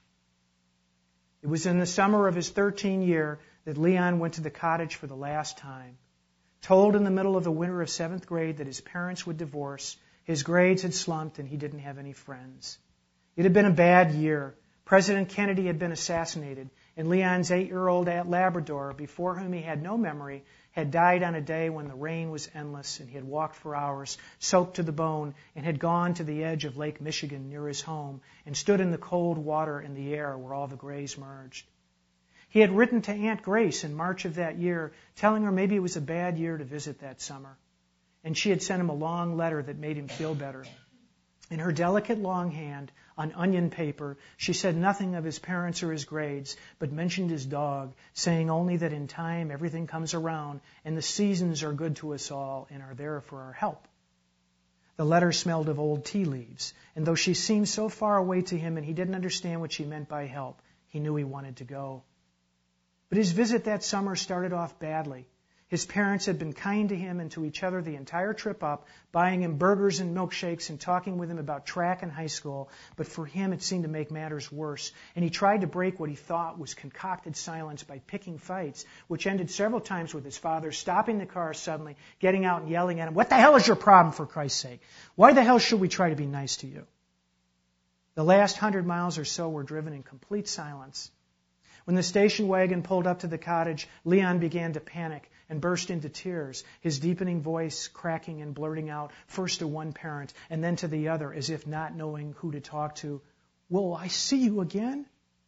It was in the summer of his thirteenth year that Leon went to the cottage for the last time. told in the middle of the winter of seventh grade that his parents would divorce, his grades had slumped, and he didn't have any friends. It had been a bad year. President Kennedy had been assassinated, and Leon's eight-year-old Labrador, before whom he had no memory, had died on a day when the rain was endless and he had walked for hours, soaked to the bone, and had gone to the edge of Lake Michigan near his home and stood in the cold water in the air where all the grays merged. He had written to Aunt Grace in March of that year, telling her maybe it was a bad year to visit that summer. And she had sent him a long letter that made him feel better. In her delicate long hand, on onion paper, she said nothing of his parents or his grades, but mentioned his dog, saying only that in time everything comes around and the seasons are good to us all and are there for our help. The letter smelled of old tea leaves, and though she seemed so far away to him and he didn't understand what she meant by help, he knew he wanted to go. But his visit that summer started off badly. His parents had been kind to him and to each other the entire trip up, buying him burgers and milkshakes and talking with him about track and high school. But for him, it seemed to make matters worse. And he tried to break what he thought was concocted silence by picking fights, which ended several times with his father stopping the car suddenly, getting out and yelling at him, "What the hell is your problem, for Christ's sake? Why the hell should we try to be nice to you?" The last hundred miles or so were driven in complete silence. When the station wagon pulled up to the cottage, Leon began to panic and burst into tears, his deepening voice cracking and blurting out, first to one parent and then to the other, as if not knowing who to talk to, "Will I see you again?"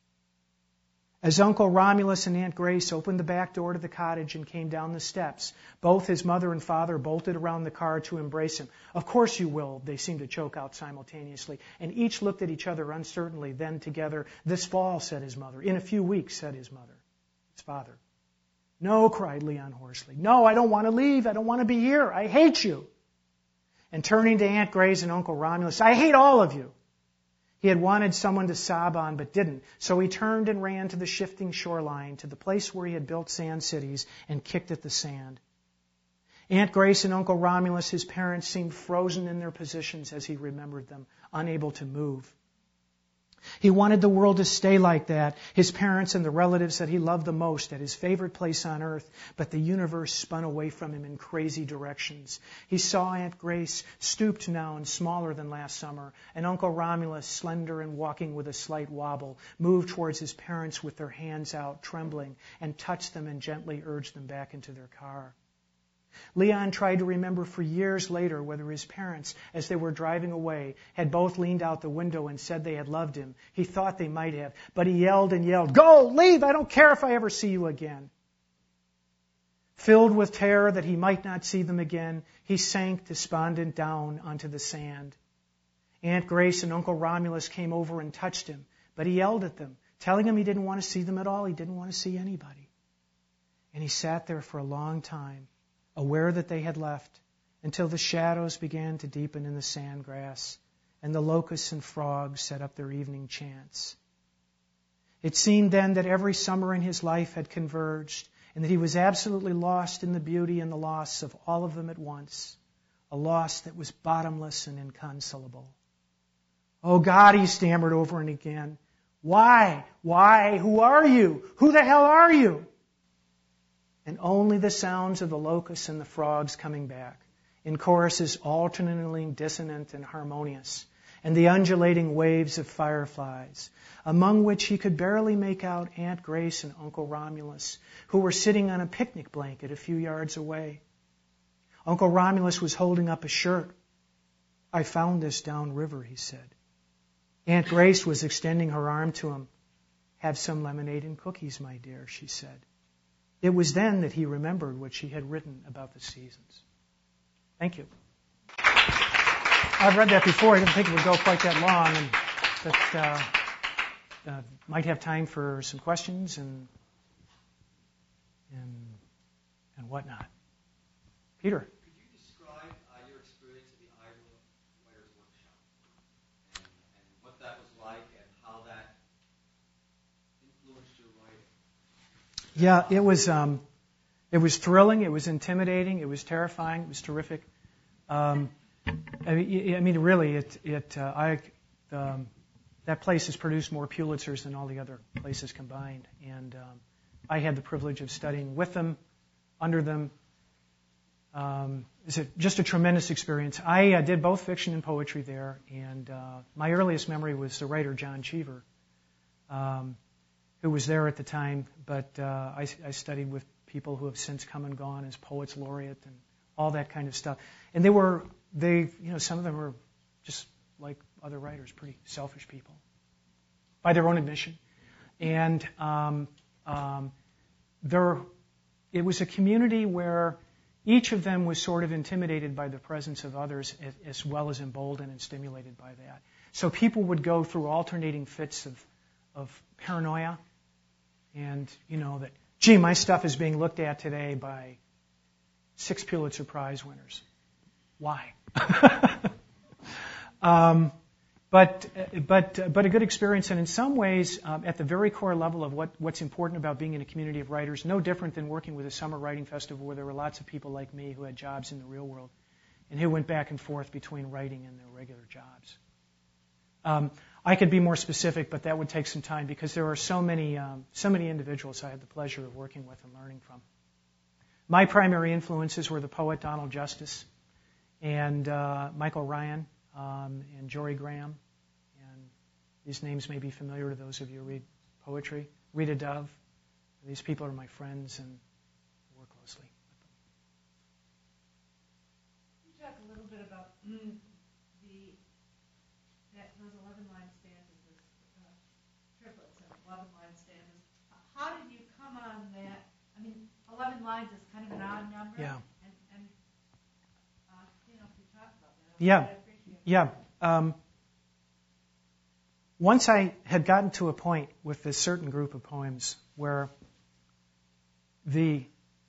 As Uncle Romulus and Aunt Grace opened the back door to the cottage and came down the steps, both his mother and father bolted around the car to embrace him. "Of course you will," they seemed to choke out simultaneously, and each looked at each other uncertainly. Then together, "This fall," said his mother. "In a few weeks," said his mother. His father. "No," cried Leon hoarsely. "No, I don't want to leave. I don't want to be here. I hate you." And turning to Aunt Grace and Uncle Romulus, "I hate all of you." He had wanted someone to sob on, but didn't. So he turned and ran to the shifting shoreline, to the place where he had built sand cities, and kicked at the sand. Aunt Grace and Uncle Romulus, his parents, seemed frozen in their positions as he remembered them, unable to move. He wanted the world to stay like that, his parents and the relatives that he loved the most at his favorite place on earth, but the universe spun away from him in crazy directions. He saw Aunt Grace, stooped now and smaller than last summer, and Uncle Romulus, slender and walking with a slight wobble, moved towards his parents with their hands out, trembling, and touched them and gently urged them back into their car. Leon tried to remember for years later whether his parents, as they were driving away, had both leaned out the window and said they had loved him. He thought they might have, but he yelled and yelled, "Go, leave, I don't care if I ever see you again." Filled with terror that he might not see them again, he sank despondent down onto the sand. Aunt Grace and Uncle Romulus came over and touched him, but he yelled at them, telling them he didn't want to see them at all. He didn't want to see anybody. And he sat there for a long time, aware that they had left, until the shadows began to deepen in the sandgrass, and the locusts and frogs set up their evening chants. It seemed then that every summer in his life had converged, and that he was absolutely lost in the beauty and the loss of all of them at once, a loss that was bottomless and inconsolable. "Oh God," he stammered over and again, "why? Why? Who are you? Who the hell are you?" And only the sounds of the locusts and the frogs coming back, in choruses alternately dissonant and harmonious, and the undulating waves of fireflies, among which he could barely make out Aunt Grace and Uncle Romulus, who were sitting on a picnic blanket a few yards away. Uncle Romulus was holding up a shirt. "I found this downriver," he said. Aunt Grace was extending her arm to him. "Have some lemonade and cookies, my dear," she said. It was then that he remembered what she had written about the seasons. Thank you. I've read that before. I didn't think it would go quite that long, and that uh, uh, might have time for some questions and and and whatnot. Peter. Could you describe uh, your experience at the Iowa Writers' Workshop and, and what that was like and how that influenced your writing? Yeah, it was um, it was thrilling. It was intimidating. It was terrifying. It was terrific. Um, I mean, I mean, really, it it uh, I um, that place has produced more Pulitzers than all the other places combined, and um, I had the privilege of studying with them, under them, um, it's a, just a tremendous experience. I uh, did both fiction and poetry there, and uh, my earliest memory was the writer John Cheever, um, who was there at the time, but uh, I, I studied with people who have since come and gone as poets laureate and all that kind of stuff. And they were, they, you know, some of them were just like other writers, pretty selfish people, by their own admission. And um, um, there, it was a community where each of them was sort of intimidated by the presence of others, as, as well as emboldened and stimulated by that. So people would go through alternating fits of, of paranoia, and you know that, gee, my stuff is being looked at today by six Pulitzer Prize winners. Why? um, but but but a good experience, and in some ways, um, at the very core level of what, what's important about being in a community of writers, no different than working with a summer writing festival where there were lots of people like me who had jobs in the real world, and who went back and forth between writing and their regular jobs. Um, I could be more specific, but that would take some time because there are so many um, so many individuals I had the pleasure of working with and learning from. My primary influences were the poet Donald Justice and uh, Michael Ryan um, and Jory Graham. And these names may be familiar to those of you who read poetry. Rita Dove. These people are my friends and I work closely with them. Can you talk a little bit about mm, the that those eleven-line stanzas, those uh, triplets and eleven-line stanzas? How did you come on that? I mean, eleven lines is kind of an odd number. Yeah. And, and uh, you know, if you talk about that, I Yeah. appreciate it. Yeah. Um, once I had gotten to a point with this certain group of poems where the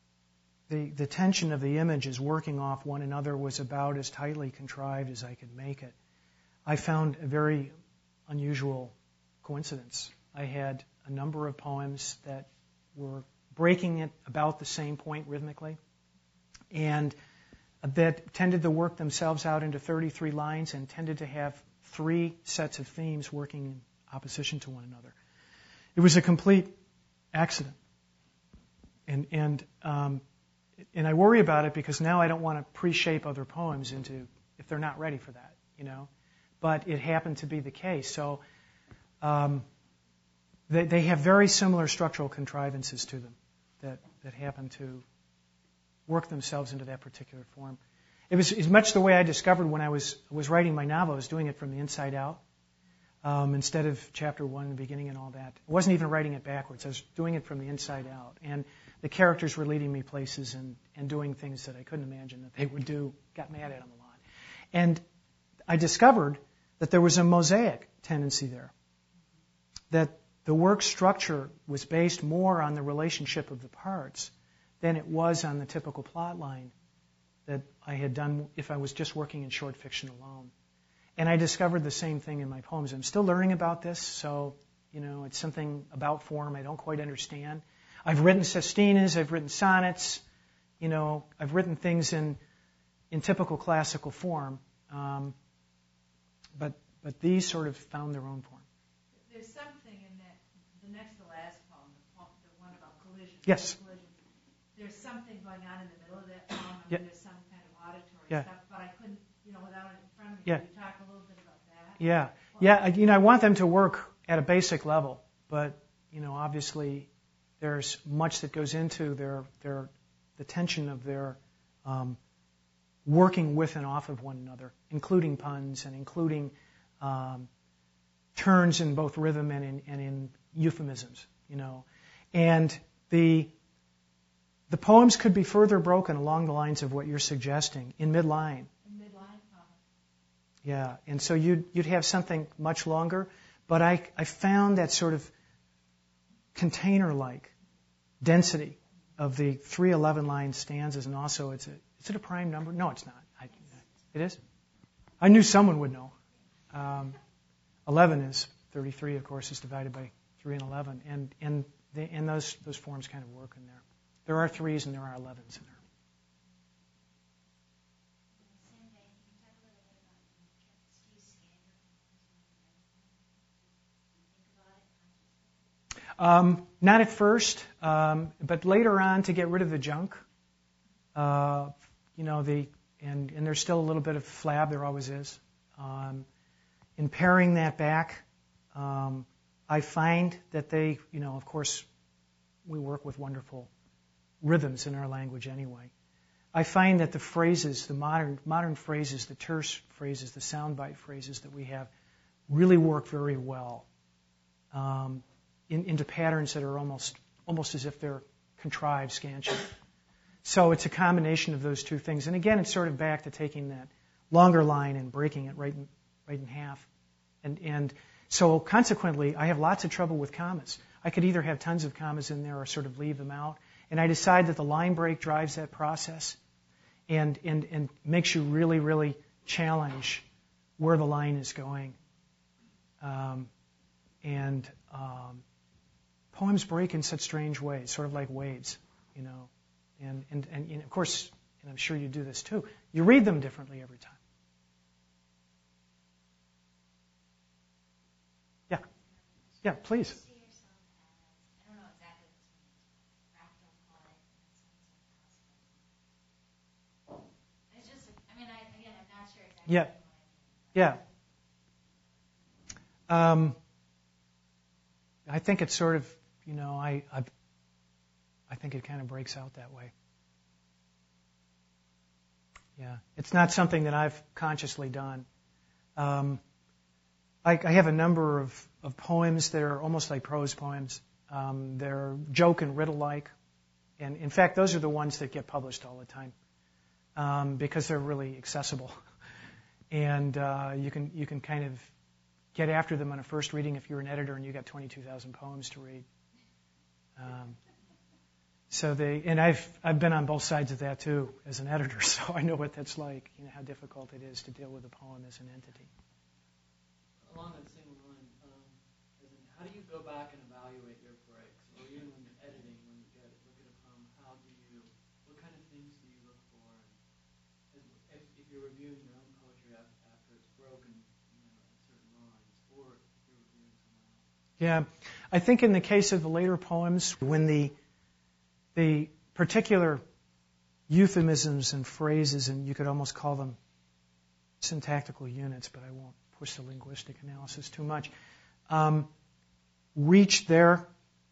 the the tension of the images working off one another was about as tightly contrived as I could make it, I found a very unusual coincidence. I had a number of poems that were breaking it about the same point rhythmically, and that tended to work themselves out into thirty-three lines and tended to have three sets of themes working in opposition to one another. It was a complete accident. And and um, and I worry about it because now I don't want to pre-shape other poems into, if they're not ready for that, you know. But it happened to be the case. So um, they, they have very similar structural contrivances to them that, that happen to work themselves into that particular form. It was, it was much the way I discovered when I was was writing my novel. I was doing it from the inside out um, instead of chapter one, the beginning and all that. I wasn't even writing it backwards. I was doing it from the inside out. And the characters were leading me places and, and doing things that I couldn't imagine that they would do. Got mad at them a lot. And I discovered that there was a mosaic tendency there. That the work structure was based more on the relationship of the parts than it was on the typical plot line that I had done if I was just working in short fiction alone. And I discovered the same thing in my poems. I'm still learning about this, so, you know, it's something about form I don't quite understand. I've written sestinas, I've written sonnets, you know, I've written things in in typical classical form, um, but but these sort of found their own form. There's something in that, the next to last poem, the, poem, the one about collision. Yes. Collision. There's something going on in the middle of that poem. I mean, Yeah. there's some kind of auditory Yeah. stuff, but I couldn't, you know, without it in front of me. Yeah. Can you talk a little bit about that? Yeah, yeah. I- You know, I want them to work at a basic level, but you know, obviously, there's much that goes into their their the tension of their um, working with and off of one another, including puns and including um, turns in both rhythm and in and in euphemisms. You know, and the the poems could be further broken along the lines of what you're suggesting in midline. In midline? Oh. Yeah, and so you'd you'd have something much longer, but I I found that sort of container-like density of the three eleven-line stanzas, and also it's a is it a prime number? No, it's not. I, it is. I knew someone would know. Um, eleven is thirty-three, of course, is divided by three and eleven, and and the, and those those forms kind of work in there. There are threes and there are elevens in there. Um, not at first, um, but later on to get rid of the junk, uh, you know, the and, and there's still a little bit of flab, there always is. Um, in paring that back, um, I find that they, you know, of course, we work with wonderful rhythms in our language anyway. I find that the phrases, the modern modern phrases, the terse phrases, the soundbite phrases that we have, really work very well um, in, into patterns that are almost almost as if they're contrived, scansion. So it's a combination of those two things. And again, it's sort of back to taking that longer line and breaking it right in, right in half. And, and so consequently, I have lots of trouble with commas. I could either have tons of commas in there or sort of leave them out. And I decide that the line break drives that process and, and, and makes you really, really challenge where the line is going. Um, and um, poems break in such strange ways, sort of like waves, you know. And, and, and, and of course, and I'm sure you do this too, you read them differently every time. Yeah. Yeah, please. See yourself as, I don't know exactly what this means, fractal poet, and it sounds like house. It's just, I mean, I, again, I'm not sure exactly Yeah. what I mean. Yeah. Um, I think it's sort of, you know, I, I've, I think it kind of breaks out that way. Yeah. It's not something that I've consciously done. Um, I, I have a number of, of poems that are almost like prose poems. Um, they're joke and riddle-like. And in fact, those are the ones that get published all the time um, because they're really accessible. And uh, you can you can kind of get after them on a first reading if you're an editor and you got twenty-two thousand poems to read. Um, so they and I've I've been on both sides of that too as an editor, so I know what that's like. You know how difficult it is to deal with a poem as an entity. Along that same line, um, as in, how do you go back and evaluate your breaks, or even when you're editing, when you get look at a poem, how do you, what kind of things do you look for? As, if, if you're reviewing your own poetry after, after it's broken, you know, at certain lines, or if you're reviewing someone else. Yeah, I think in the case of the later poems, when the the particular euphemisms and phrases, and you could almost call them syntactical units, but I won't push the linguistic analysis too much, um, reach their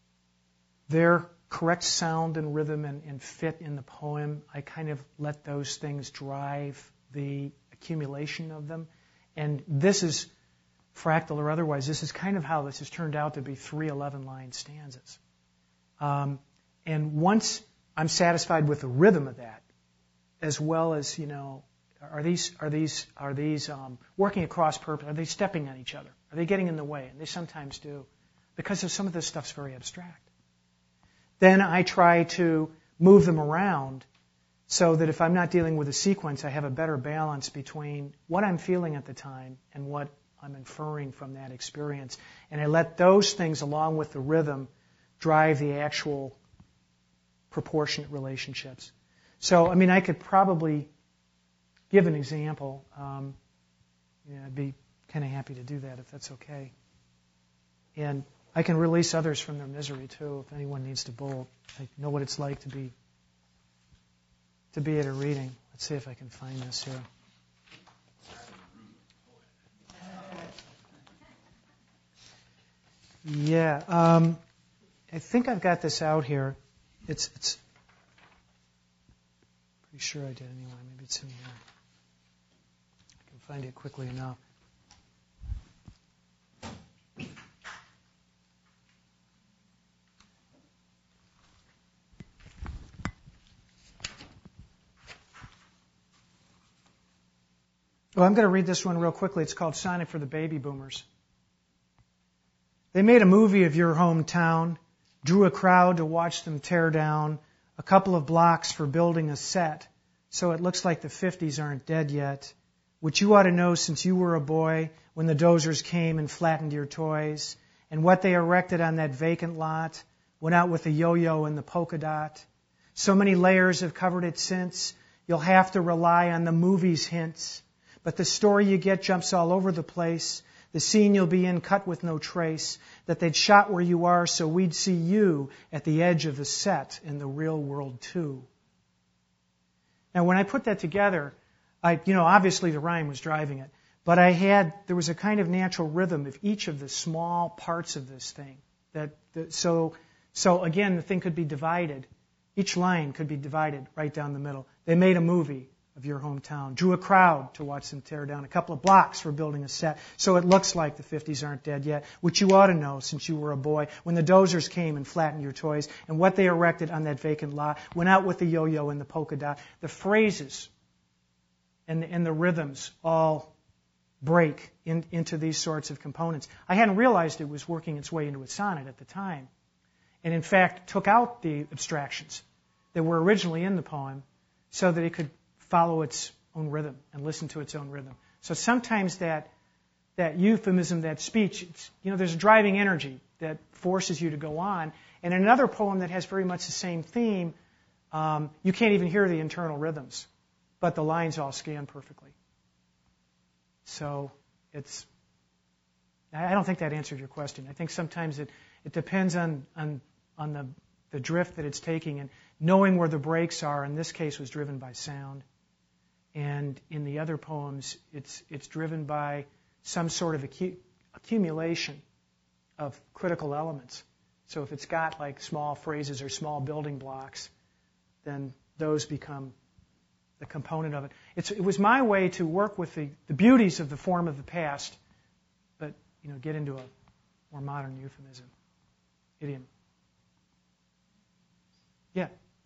their correct sound and rhythm and, and fit in the poem. I kind of let those things drive the accumulation of them. And this is, fractal or otherwise, this is kind of how this has turned out to be three eleven-line stanzas. Um, and once I'm satisfied with the rhythm of that, as well as, you know, Are these are these are these um, working across purpose? Are they stepping on each other? Are they getting in the way? And they sometimes do, because of some of this stuff's very abstract. Then I try to move them around so that if I'm not dealing with a sequence, I have a better balance between what I'm feeling at the time and what I'm inferring from that experience. And I let those things, along with the rhythm, drive the actual proportionate relationships. So, I mean, I could probably give an example. Um, yeah, I'd be kind of happy to do that if that's okay. And I can release others from their misery too. If anyone needs to bolt, I know what it's like to be to be at a reading. Let's see if I can find this here. Yeah, um, I think I've got this out here. It's it's pretty sure I did anyway. Maybe it's in here. Find it quickly enough. Well, I'm going to read this one real quickly. It's called Sonnet for the Baby Boomers. They made a movie of your hometown, drew a crowd to watch them tear down a couple of blocks for building a set, so it looks like the fifties aren't dead yet. Which you ought to know since you were a boy when the dozers came and flattened your toys, and what they erected on that vacant lot went out with the yo-yo and the polka dot. So many layers have covered it since, you'll have to rely on the movie's hints. But the story you get jumps all over the place, the scene you'll be in cut with no trace, that they'd shot where you are so we'd see you at the edge of the set in the real world too. Now, when I put that together, I, you know, obviously the rhyme was driving it, but I had, there was a kind of natural rhythm of each of the small parts of this thing. That, that so, so again, the thing could be divided. Each line could be divided right down the middle. They made a movie of your hometown, drew a crowd to watch them tear down a couple of blocks for building a set. So it looks like the fifties aren't dead yet, which you ought to know since you were a boy. When the dozers came and flattened your toys, and what they erected on that vacant lot, went out with the yo-yo and the polka dot. The phrases and the, and the rhythms all break in, into these sorts of components. I hadn't realized it was working its way into a sonnet at the time, and in fact took out the abstractions that were originally in the poem so that it could follow its own rhythm and listen to its own rhythm. So sometimes that that euphemism, that speech, it's, you know, there's a driving energy that forces you to go on. And in another poem that has very much the same theme, um, you can't even hear the internal rhythms, but the lines all scan perfectly. So it's, I don't think that answered your question. I think sometimes it, it depends on, on, on the, the drift that it's taking, and knowing where the breaks are, in this case, was driven by sound. And in the other poems, it's it's driven by some sort of acu- accumulation of critical elements. So if it's got like small phrases or small building blocks, then those become the component of it. It's, it was my way to work with the, the beauties of the form of the past, but you know, get into a more modern euphemism, idiom. Yeah.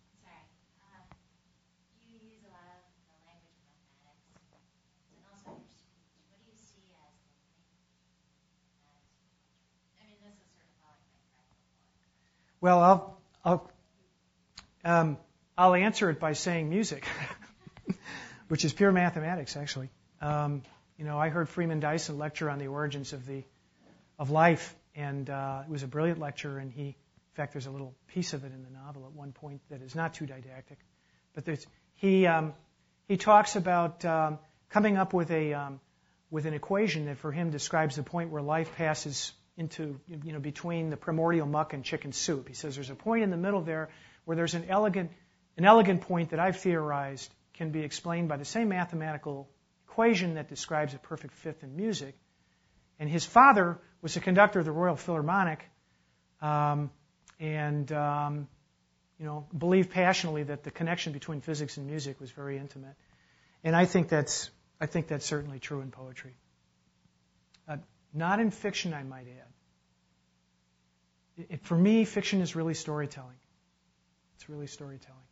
Well, I'll I'll um, I'll answer it by saying music, which is pure mathematics, actually. Um, you know, I heard Freeman Dyson lecture on the origins of the of life, and uh, it was a brilliant lecture. And he, in fact, there's a little piece of it in the novel at one point that is not too didactic, but there's, he um, he talks about um, coming up with a um, with an equation that for him describes the point where life passes into, you know, between the primordial muck and chicken soup. He says there's a point in the middle there where there's an elegant, an elegant point that I've theorized can be explained by the same mathematical equation that describes a perfect fifth in music. And his father was a conductor of the Royal Philharmonic, um, and um, you know, believed passionately that the connection between physics and music was very intimate. And I think that's, I think that's certainly true in poetry. Uh, Not in fiction, I might add. It, it, for me, fiction is really storytelling. It's really storytelling.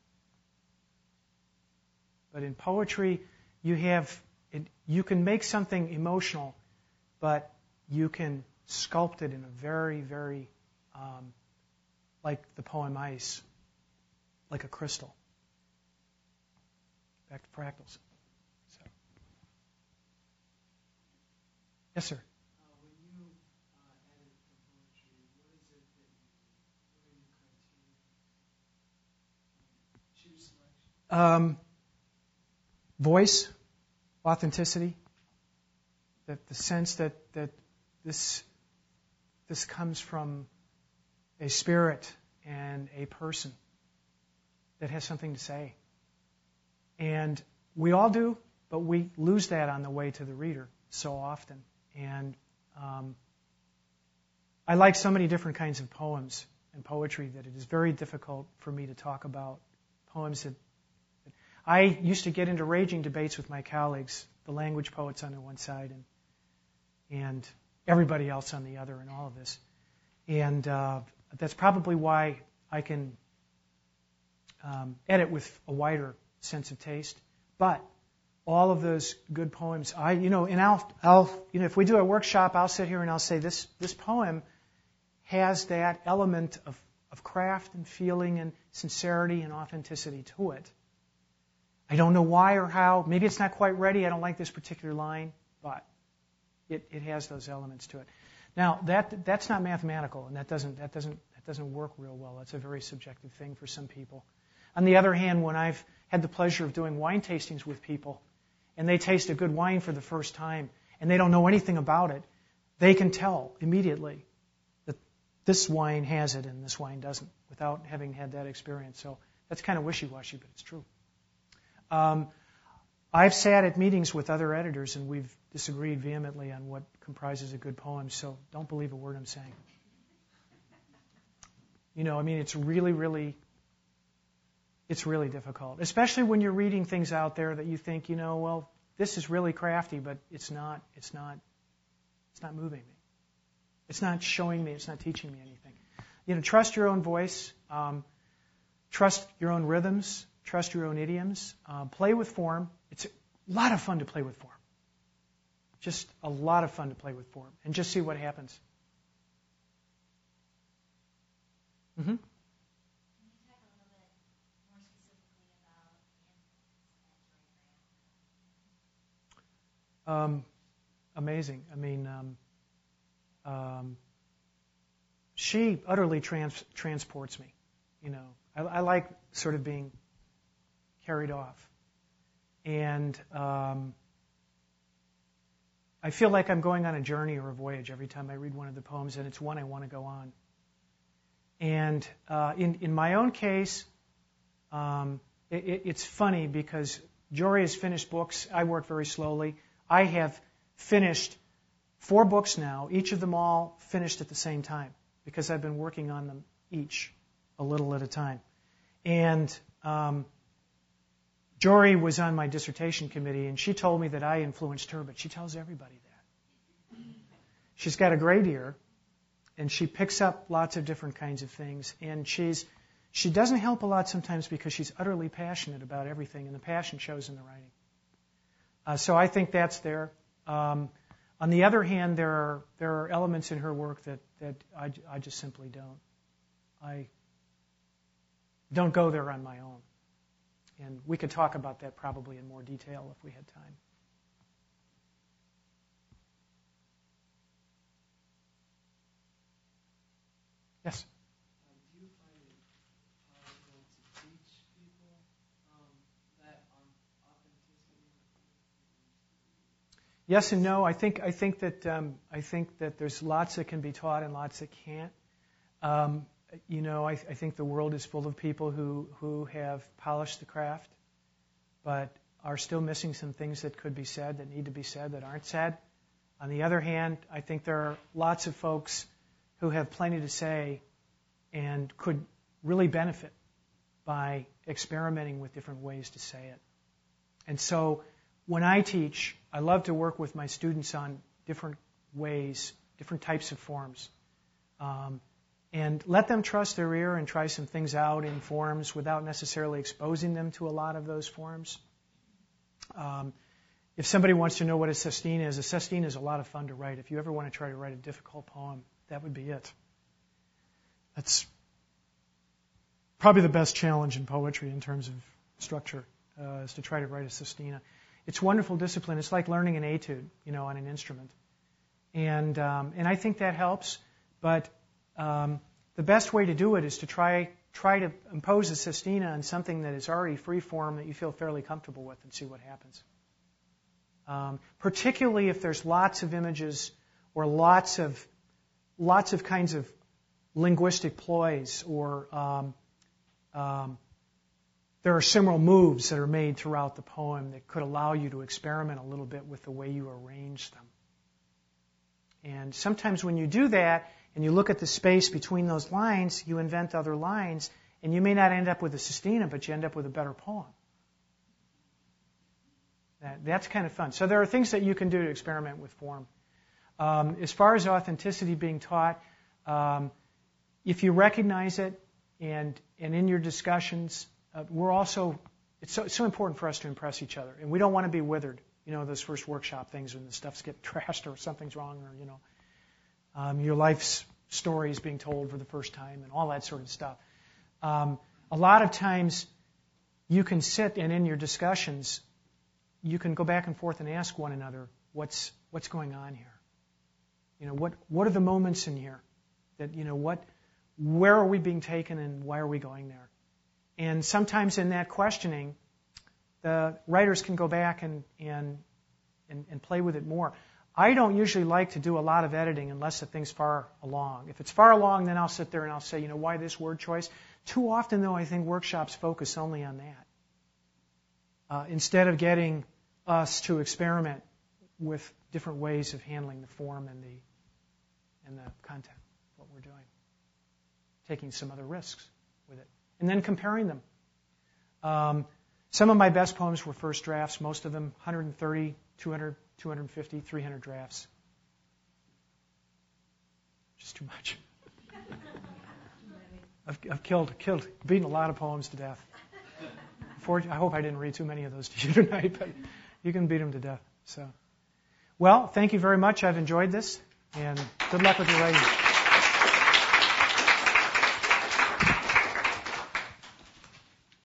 But in poetry, you have it, you can make something emotional, but you can sculpt it in a very, very, um, like the poem Ice, like a crystal. Back to fractals. So. Yes, sir. Um, voice, authenticity, that the sense that, that this this comes from a spirit and a person that has something to say. And we all do, but we lose that on the way to the reader so often. And um, I like so many different kinds of poems and poetry that it is very difficult for me to talk about poems that I used to get into raging debates with my colleagues, the language poets on the one side and and everybody else on the other in all of this. And uh, that's probably why I can um, edit with a wider sense of taste. But all of those good poems, I, you know, and I'll, I'll, you know, if we do a workshop, I'll sit here and I'll say this, this poem has that element of, of craft and feeling and sincerity and authenticity to it. I don't know why or how. Maybe it's not quite ready. I don't like this particular line, but it, it has those elements to it. Now that that's not mathematical, and that doesn't that doesn't that doesn't work real well. That's a very subjective thing for some people. On the other hand, when I've had the pleasure of doing wine tastings with people, and they taste a good wine for the first time, and they don't know anything about it, they can tell immediately that this wine has it and this wine doesn't, without having had that experience. So that's kind of wishy-washy, but it's true. Um, I've sat at meetings with other editors and we've disagreed vehemently on what comprises a good poem, so don't believe a word I'm saying. You know, I mean, it's really, really, it's really difficult, especially when you're reading things out there that you think, you know, well, this is really crafty, but it's not, it's not, it's not moving me. It's not showing me, it's not teaching me anything. You know, trust your own voice, um, trust your own rhythms, trust your own idioms, uh, play with form. It's a lot of fun to play with form. Just a lot of fun to play with form and just see what happens. Mm-hmm. Can you talk a little bit more specifically about the influence that Joy Graham had? Um, amazing. I mean, um, um, she utterly trans- transports me. You know, I, I like sort of being carried off. And um, I feel like I'm going on a journey or a voyage every time I read one of the poems, and it's one I want to go on. And uh, in, in my own case, um, it, it's funny because Jory has finished books. I work very slowly. I have finished four books now, each of them all finished at the same time because I've been working on them each a little at a time. And um, Jory was on my dissertation committee, and she told me that I influenced her, but she tells everybody that. She's got a great ear, and she picks up lots of different kinds of things, and she's she doesn't help a lot sometimes because she's utterly passionate about everything, and the passion shows in the writing. Uh, so I think that's there. Um, on the other hand, there are there are elements in her work that, that I, I just simply don't. I don't go there on my own. And we could talk about that probably in more detail if we had time. Yes? Um, do you find it possible to teach people um, that um, authenticity? Yes and no. I think I think that um, I think that there's lots that can be taught and lots that can't. Um, you know, I, I think the world is full of people who who have polished the craft, but are still missing some things that could be said, that need to be said, that aren't said. On the other hand, I think there are lots of folks who have plenty to say and could really benefit by experimenting with different ways to say it. And so when I teach, I love to work with my students on different ways, different types of forms, um, and let them trust their ear and try some things out in forms without necessarily exposing them to a lot of those forms. Um, if somebody wants to know what a sestina is, a sestina is a lot of fun to write. If you ever want to try to write a difficult poem, that would be it. That's probably the best challenge in poetry in terms of structure, uh, is to try to write a sestina. It's a wonderful discipline. It's like learning an etude, you know, on an instrument. And um, and I think that helps. But um, the best way to do it is to try try to impose a sestina on something that is already free form that you feel fairly comfortable with and see what happens. Um, particularly if there's lots of images or lots of lots of kinds of linguistic ploys, or um, um, there are similar moves that are made throughout the poem that could allow you to experiment a little bit with the way you arrange them. And sometimes when you do that, and you look at the space between those lines, you invent other lines, and you may not end up with a sestina, but you end up with a better poem. That, that's kind of fun. So there are things that you can do to experiment with form. Um, as far as authenticity being taught, um, if you recognize it, and and in your discussions, uh, we're also, it's so, it's so important for us to impress each other, and we don't want to be withered. You know, those first workshop things when the stuff's getting trashed or something's wrong, or you know. Um, your life's story is being told for the first time and all that sort of stuff. Um, a lot of times you can sit and in your discussions, you can go back and forth and ask one another, what's what's going on here? You know, what what are the moments in here that, you know, what, where are we being taken and why are we going there? And sometimes in that questioning, the writers can go back and and and, and play with it more. I don't usually like to do a lot of editing unless the thing's far along. If it's far along, then I'll sit there and I'll say, you know, why this word choice? Too often, though, I think workshops focus only on that. uh, instead of getting us to experiment with different ways of handling the form and the and the content, what we're doing, taking some other risks with it, and then comparing them. Um, some of my best poems were first drafts, most of them one hundred thirty, two hundred, two hundred fifty, three hundred drafts. Just too much. I've, I've killed, killed, beaten a lot of poems to death. I hope I didn't read too many of those to you tonight, but you can beat them to death. So, well, thank you very much. I've enjoyed this, and good luck with your writing.